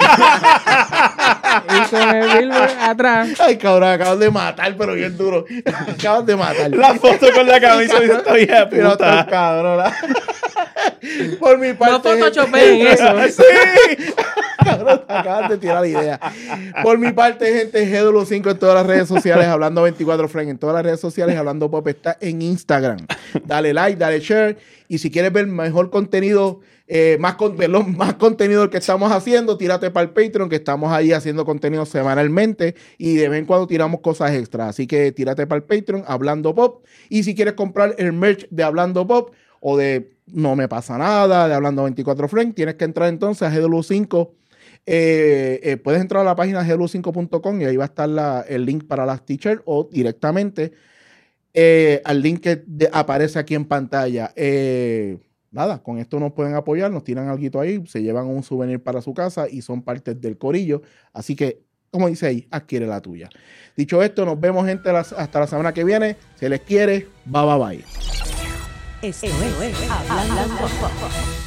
Y con el billboard atrás. Ay, cabrón, acabas de matar, pero bien duro. Acabas de matar. La foto con la camisa de esta vieja Mira, puta. estás cabrona. Por mi parte. No photoshopeen eso. Sí. Cabrón, te acabas de tirar la idea. Por mi parte, gente, GW5 en todas las redes sociales, Hablando 24 Frank en todas las redes sociales, Hablando Pop está en Instagram. Dale like, dale share. Y si quieres ver mejor contenido, más contenido del que estamos haciendo, tírate para el Patreon, que estamos ahí haciendo contenido semanalmente y de vez en cuando tiramos cosas extras. Así que tírate para el Patreon, Hablando Pop. Y si quieres comprar el merch de Hablando Pop o de No Me Pasa Nada, de Hablando 24 Frank, tienes que entrar entonces a GW5. Puedes entrar a la página gw5.com y ahí va a estar el link para las t-shirts o directamente al link que aparece aquí en pantalla. Nada, con esto nos pueden apoyar, nos tiran algo ahí, se llevan un souvenir para su casa y son parte del corillo. Así que, como dice ahí, adquiere la tuya. Dicho esto, nos vemos, gente, hasta la semana que viene. Se les quiere. Bye, bye, bye. Esto es Hablando Pop.